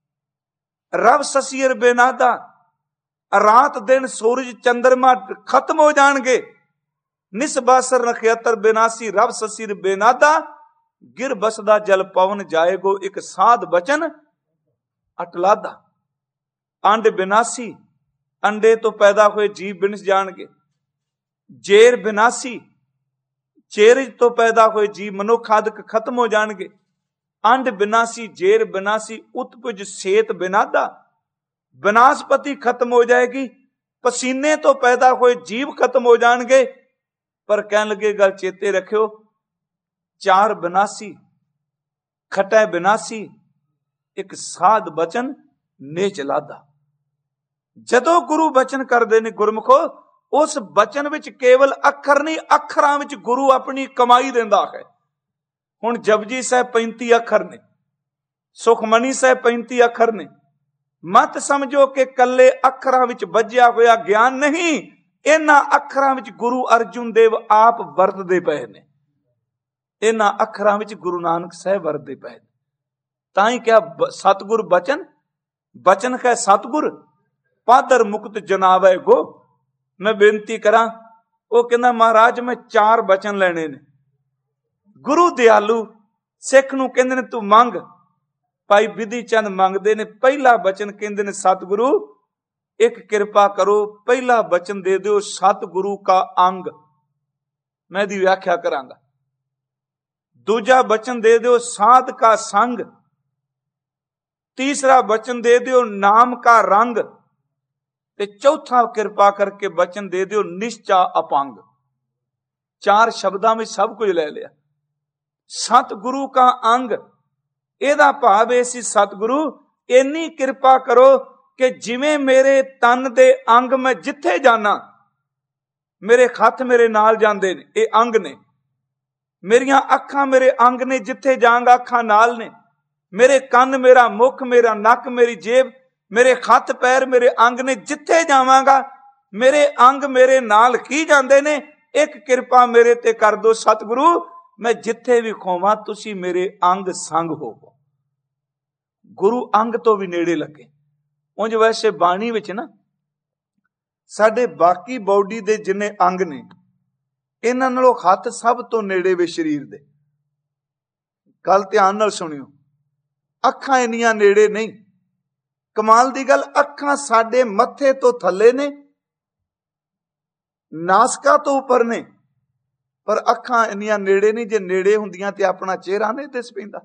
रब ससीर बेनादा। रात दिन सूरज चंद्रमा खत्म हो जाएंगे। निस बासर नखयतर बिनासी, रब ससीर बेनादा। गिर बसदा जल पवन जाएगो, एक साध बचन अटलादा। अंड बिनासी, अंडे तो पैदा हुए जीव बिनस जाणगे। जेर बिनासी, चेरज तो पैदा हुए जीव मनुख आदि खत्म हो जाएंगे। अंड बिनासी, जेर बिनासी, उत्पुज सेत बिनादा। विनाशपति खत्म हो जाएगी। पसीने तो पैदा हुए जीव खत्म हो जाएंगे। पर कहने लगे गल चेते रखियो, चार बिनासी, खटै बिनासी, एक साध बचन ने चलादा। जदों गुरु बचन करदे ने गुरमुखो, उस बचन विच केवल अखर नहीं, अखरां विच गुरु अपनी कमाई दिंदा है। हुण जपजी साहिब पैंती अखर ने, सुखमनी साहिब पैंती अखर ने। मत समझो कि कल्ले अखरां विच बज्जिया होया ज्ञान नहीं, इन्हां अखरां विच गुरु अर्जुन देव आप वरतदे पए ने। इन्हां अखरां विच गुरु नानक साहिब वरतदे पए ने। तां ही क्या सतगुर बचन, बचन है सतगुर, पादर मुक्त जनावे गो। मैं बेनती करा, वो कहना महाराज मैं चार बचन लेने ने। गुरु दयालु, सिख नूं कहंदे ने तू मंग। भाई विधि चंद मंगते ने। पहला बचन कहते ने सतगुरु एक कृपा करो, पहला बचन दे दो सतगुरु का अंग। मैं दी व्याख्या करांगा। दूजा बचन दे दो साध का संग। तीसरा बचन दे दो नाम का रंग। ते चौथा कृपा करके बचन दे दो निश्चा अपंग। चार शब्दां में सब कुछ ले लिया। सतगुरु का अंग, ਇਹਦਾ ਭਾਵ ਇਹ ਸੀ ਸਤਿਗੁਰੂ ਇੰਨੀ ਕਿਰਪਾ ਕਰੋ ਕਿ ਜਿਵੇਂ ਮੇਰੇ ਤਨ ਦੇ ਅੰਗ ਮੈਂ ਜਿੱਥੇ ਜਾਣਾ, ਮੇਰੇ ਹੱਥ ਮੇਰੇ ਨਾਲ ਜਾਂਦੇ ਨੇ, ਇਹ ਅੰਗ ਨੇ। ਮੇਰੀਆਂ ਅੱਖਾਂ ਮੇਰੇ ਅੰਗ ਨੇ, ਜਿੱਥੇ ਜਾਵਾਂਗਾ ਅੱਖਾਂ ਨਾਲ ਨੇ। ਮੇਰੇ ਕੰਨ, ਮੇਰਾ ਮੁਖ, ਮੇਰਾ ਨੱਕ, ਮੇਰੀ ਜੇਬ, ਮੇਰੇ ਹੱਥ ਪੈਰ ਮੇਰੇ ਅੰਗ ਨੇ। ਜਿੱਥੇ ਜਾਵਾਂਗਾ ਮੇਰੇ ਅੰਗ ਮੇਰੇ ਨਾਲ ਹੀ ਜਾਂਦੇ ਨੇ। ਇੱਕ ਕਿਰਪਾ ਮੇਰੇ ਤੇ ਕਰ ਦੋ ਸਤਿਗੁਰੂ, मैं जिथे भी खोवां तुसी मेरे अंग संग होवो। गुरु अंग तो भी नेड़े लगे। उंज वैसे बाणी विच ना साडे बाकी बॉडी दे जिन्ने अंग ने, इन्हां नालों हथ सब तो नेड़े वे शरीर दे। गल ध्यान नाल सुनियो, अखां इन्नियां नेड़े नहीं। कमाल दी गल, अखां साडे मत्थे तो थल्ले ने, नासका तो उपर ने, पर अखां इन्नियां नेड़े नहीं। जे नेड़े हुंदियां ते अपना चेहरा नहीं दिस पैंदा।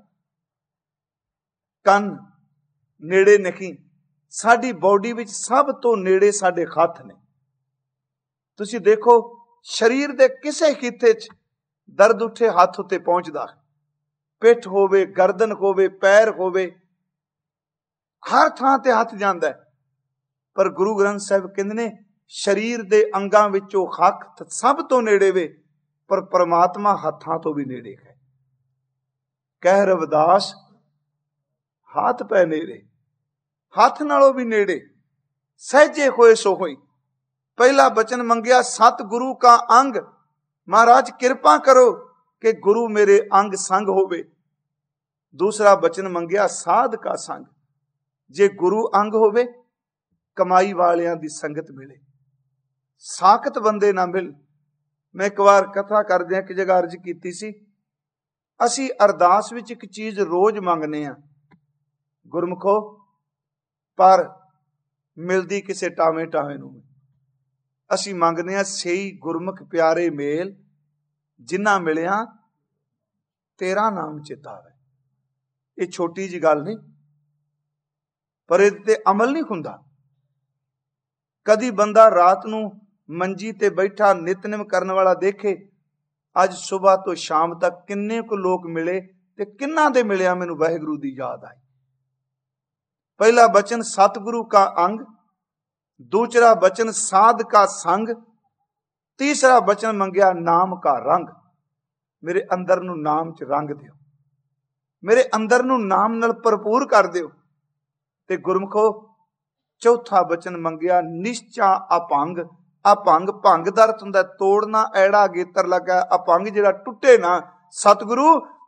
कंन नेड़े नहीं। साडी बॉडी विच सब तो नेड़े साडे हथ ने। तुसीं देखो शरीर दे किसे खिते च दर्द उठे हथ उत्ते पहुंचदा। पिठ होवे, गर्दन होवे, पैर होवे, हर थां ते हथ जांदा है। पर गुरु ग्रंथ साहिब कहंदे ने शरीर दे अंगां विचों हथ सब तो नेड़े वे, पर परमात्मा हथां तो भी नेड़े है। कह रविदास हाथ पै नेड़े, हाथ नालों भी नेड़े, सहजे होए सो होई। पहला बचन मंगिया सतगुरु का अंग। महाराज कृपा करो कि गुरु मेरे अंग संग होवे। दूसरा बचन मंगिया साध का संग। जे गुरु अंग होवे, कमाई वालियां दी संगत मिले, साकत बंदे ना मिल। मैं एक बार कथा करदे एक जगह अर्ज कीती सी, असी अरदास विच एक चीज रोज मंगने आ गुरमुखो, पर मिलदी किसे टावे टावे नूं। असी मंगने आ सही गुरमुख प्यारे मेल, जिन्ना मिलिया तेरा नाम चितावे। ये छोटी जी गल नहीं, पर इहदे ते अमल नहीं हुंदा। कदी बंदा रात नूं मंजी ते बैठा नितनेम करने वाला देखे, अज सुबह तो शाम तक किन्ने को लोग मिले ते किन्ना दे मिलिया मैनू वाहिगुरू दी याद आई। पहला बचन सतगुरु का अंग, दूसरा बचन साध का संग, तीसरा बचन मंगिया नाम का रंग। मेरे अंदर नू नाम च रंग दियो, मेरे अंदर नू नाम नाल भरपूर कर दियो। ते गुरमुखो चौथा बचन मंगिया निश्चा अपंग। अपंग भंग दा अर्थ हुंदा तोड़ना, ऐड़ा गेतर लगा। अपंग जिहड़ा टुटे ना, सतगुरु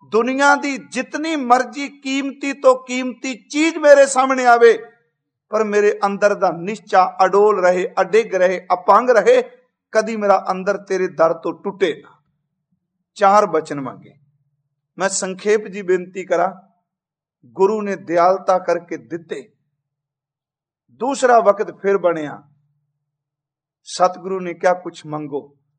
दुनिया दी जितनी मर्जी कीमती तो कीमती चीज मेरे सामने आवे, पर मेरे अंदर दा निश्चा अडोल रहे, अडिग रहे, अपंग रहे, कदी मेरा अंदर तेरे दर तो टुटे ना। चार बचन मांगे। मैं संखेप जी बेनती करा, गुरु ने दयालता करके दिते। दूसरा वक्त फिर बनया, सतगुरु ने क्या कुछ मंगो।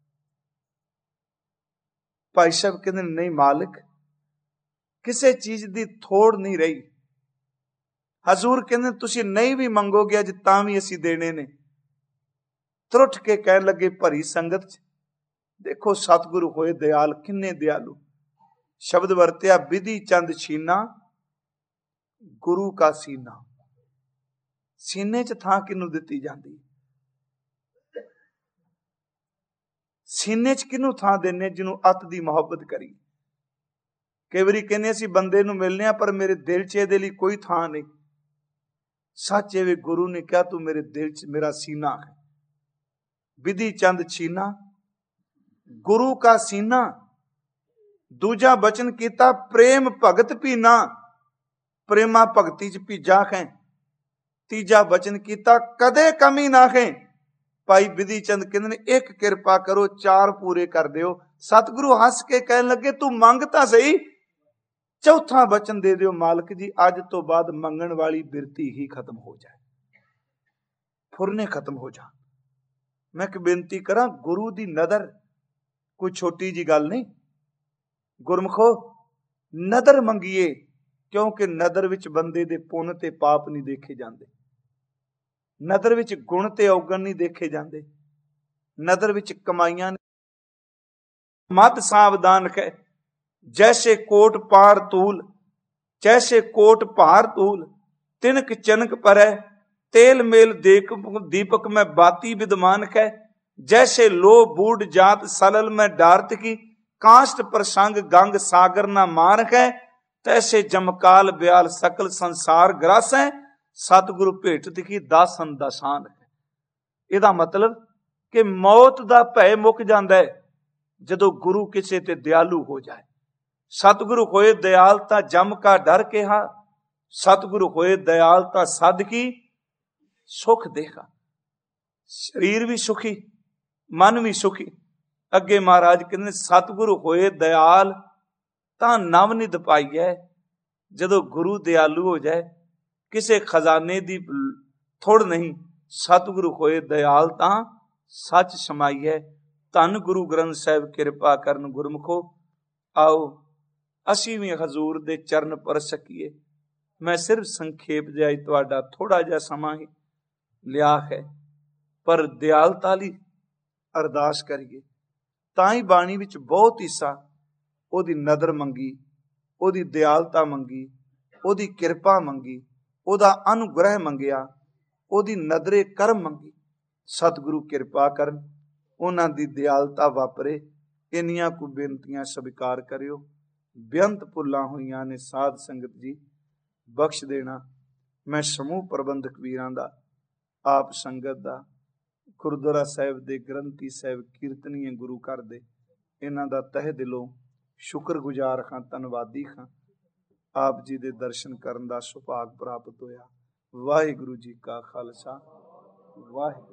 भाई साहब कहते नहीं मालिक, किसी चीज दी थोड़ नहीं रही। हजूर कहते तुसी नहीं भी मंगोगे अज तां भी असी देने ने। त्रुठ के कहन लगे भरी संगत च, देखो सतगुरु होए दयाल, किन्ने दयालु। शब्द वरत्या विधि चंद छीना, गुरु का सीना। सीने च थां किनू दिती जांदी, सीने च किनू थां देने जिन्हों अत दी मोहब्बत करी। कई बारी कहने असी बंदे नू मिलने पर मेरे दिल च इहदे लई कोई थां नहीं। सच एवे गुरु ने कहा तू मेरे दिल च मेरा सीना है। विधि चंद छीना, गुरु का सीना। दूजा बचन कीता प्रेम भगत पीना, प्रेमा भगती च भीजा खे। तीजा वचन कीता कदे कमी ना खे। भाई विधि चंद कहते ने एक किरपा करो चार पूरे कर दियो। सतगुरु हंस के कहन लगे तू मंगता सही, चौथा वचन दे दियो मालिक जी, अज तो बाद मंगण वाली बिरती ही खत्म हो जाए, फुरने खत्म हो जा। मैं एक बेनती करा, गुरु दी नदर कोई छोटी जी गल नहीं। गुरमुखो नदर मंगीए, क्योंकि नदर विच बंदे दे पुन ते पाप नहीं देखे जाते, नदर विच गुण ते औगण नहीं देखे जाते, नदर विच कमाइयां। मत सावधान कै जैसे कोट पार तूल, जैसे कोट पार तूल, तिनक चनक परै तेल मेल देख दीपक में बाती विद्यमान कै। जैसे लो बूढ़ जात सलल में डारत की, काष्ट प्रसंग गंग सागर ना मार कै। तैसे जमकाल ब्याल सकल संसार ग्रास है, सतगुरु भेट दिखी दासन दासान है। इहदा मतलब कि मौत दा भय मुक जांदा है जदों गुरु किसे ते दयालु हो जाए। सतगुरु होए दयाल ता जम का डर केहा, सतगुरु होए दयाल ता सद की सुख देखा। शरीर भी सुखी, मन भी सुखी। अगे महाराज कहते सतगुरु होए दयाल तां नव निध पाईऐ। जदों गुरु दयालु हो जाए, किसे खजाने दी थोड़ नहीं, सतगुरु होए दयाल तां सच समाईऐ। धन गुरु ग्रंथ साहिब किरपा करन। गुरमुखो आओ असी भी हजूर दे चरण पर सकीए। मैं सिर्फ संखेप जाई तुहाडा थोड़ा जिहा समां ही लिया है, पर दयालता लई अरदास करिए। तां ही बाणी विच बहुत हिस्सा ओदी नदर मंगी, ओदी दयालता मंगी, ओदी किरपा मंगी, ओदा अनुग्रह मंगिया, ओदी नदरे करम मंगी। सतगुरु किरपा करन, उन्हां दी दयालता वापरे। इन्नियां को बेनतियां स्वीकार करियो। बेअंत भुल्लां होईयां ने साध संगत जी बख्श देना। मैं समूह प्रबंधक वीरां दा, आप संगत दा, गुरुद्वारा साहिब दे ग्रंथी साहिब कीर्तनीय गुरु घर दे, इन्हां दा तह दिलों शुक्रगुजार हां, धन्नवादी हां। आप जी दे दर्शन करन दा सुभाग प्राप्त होया। वाहिगुरु जी का खालसा, वाहिगुरु।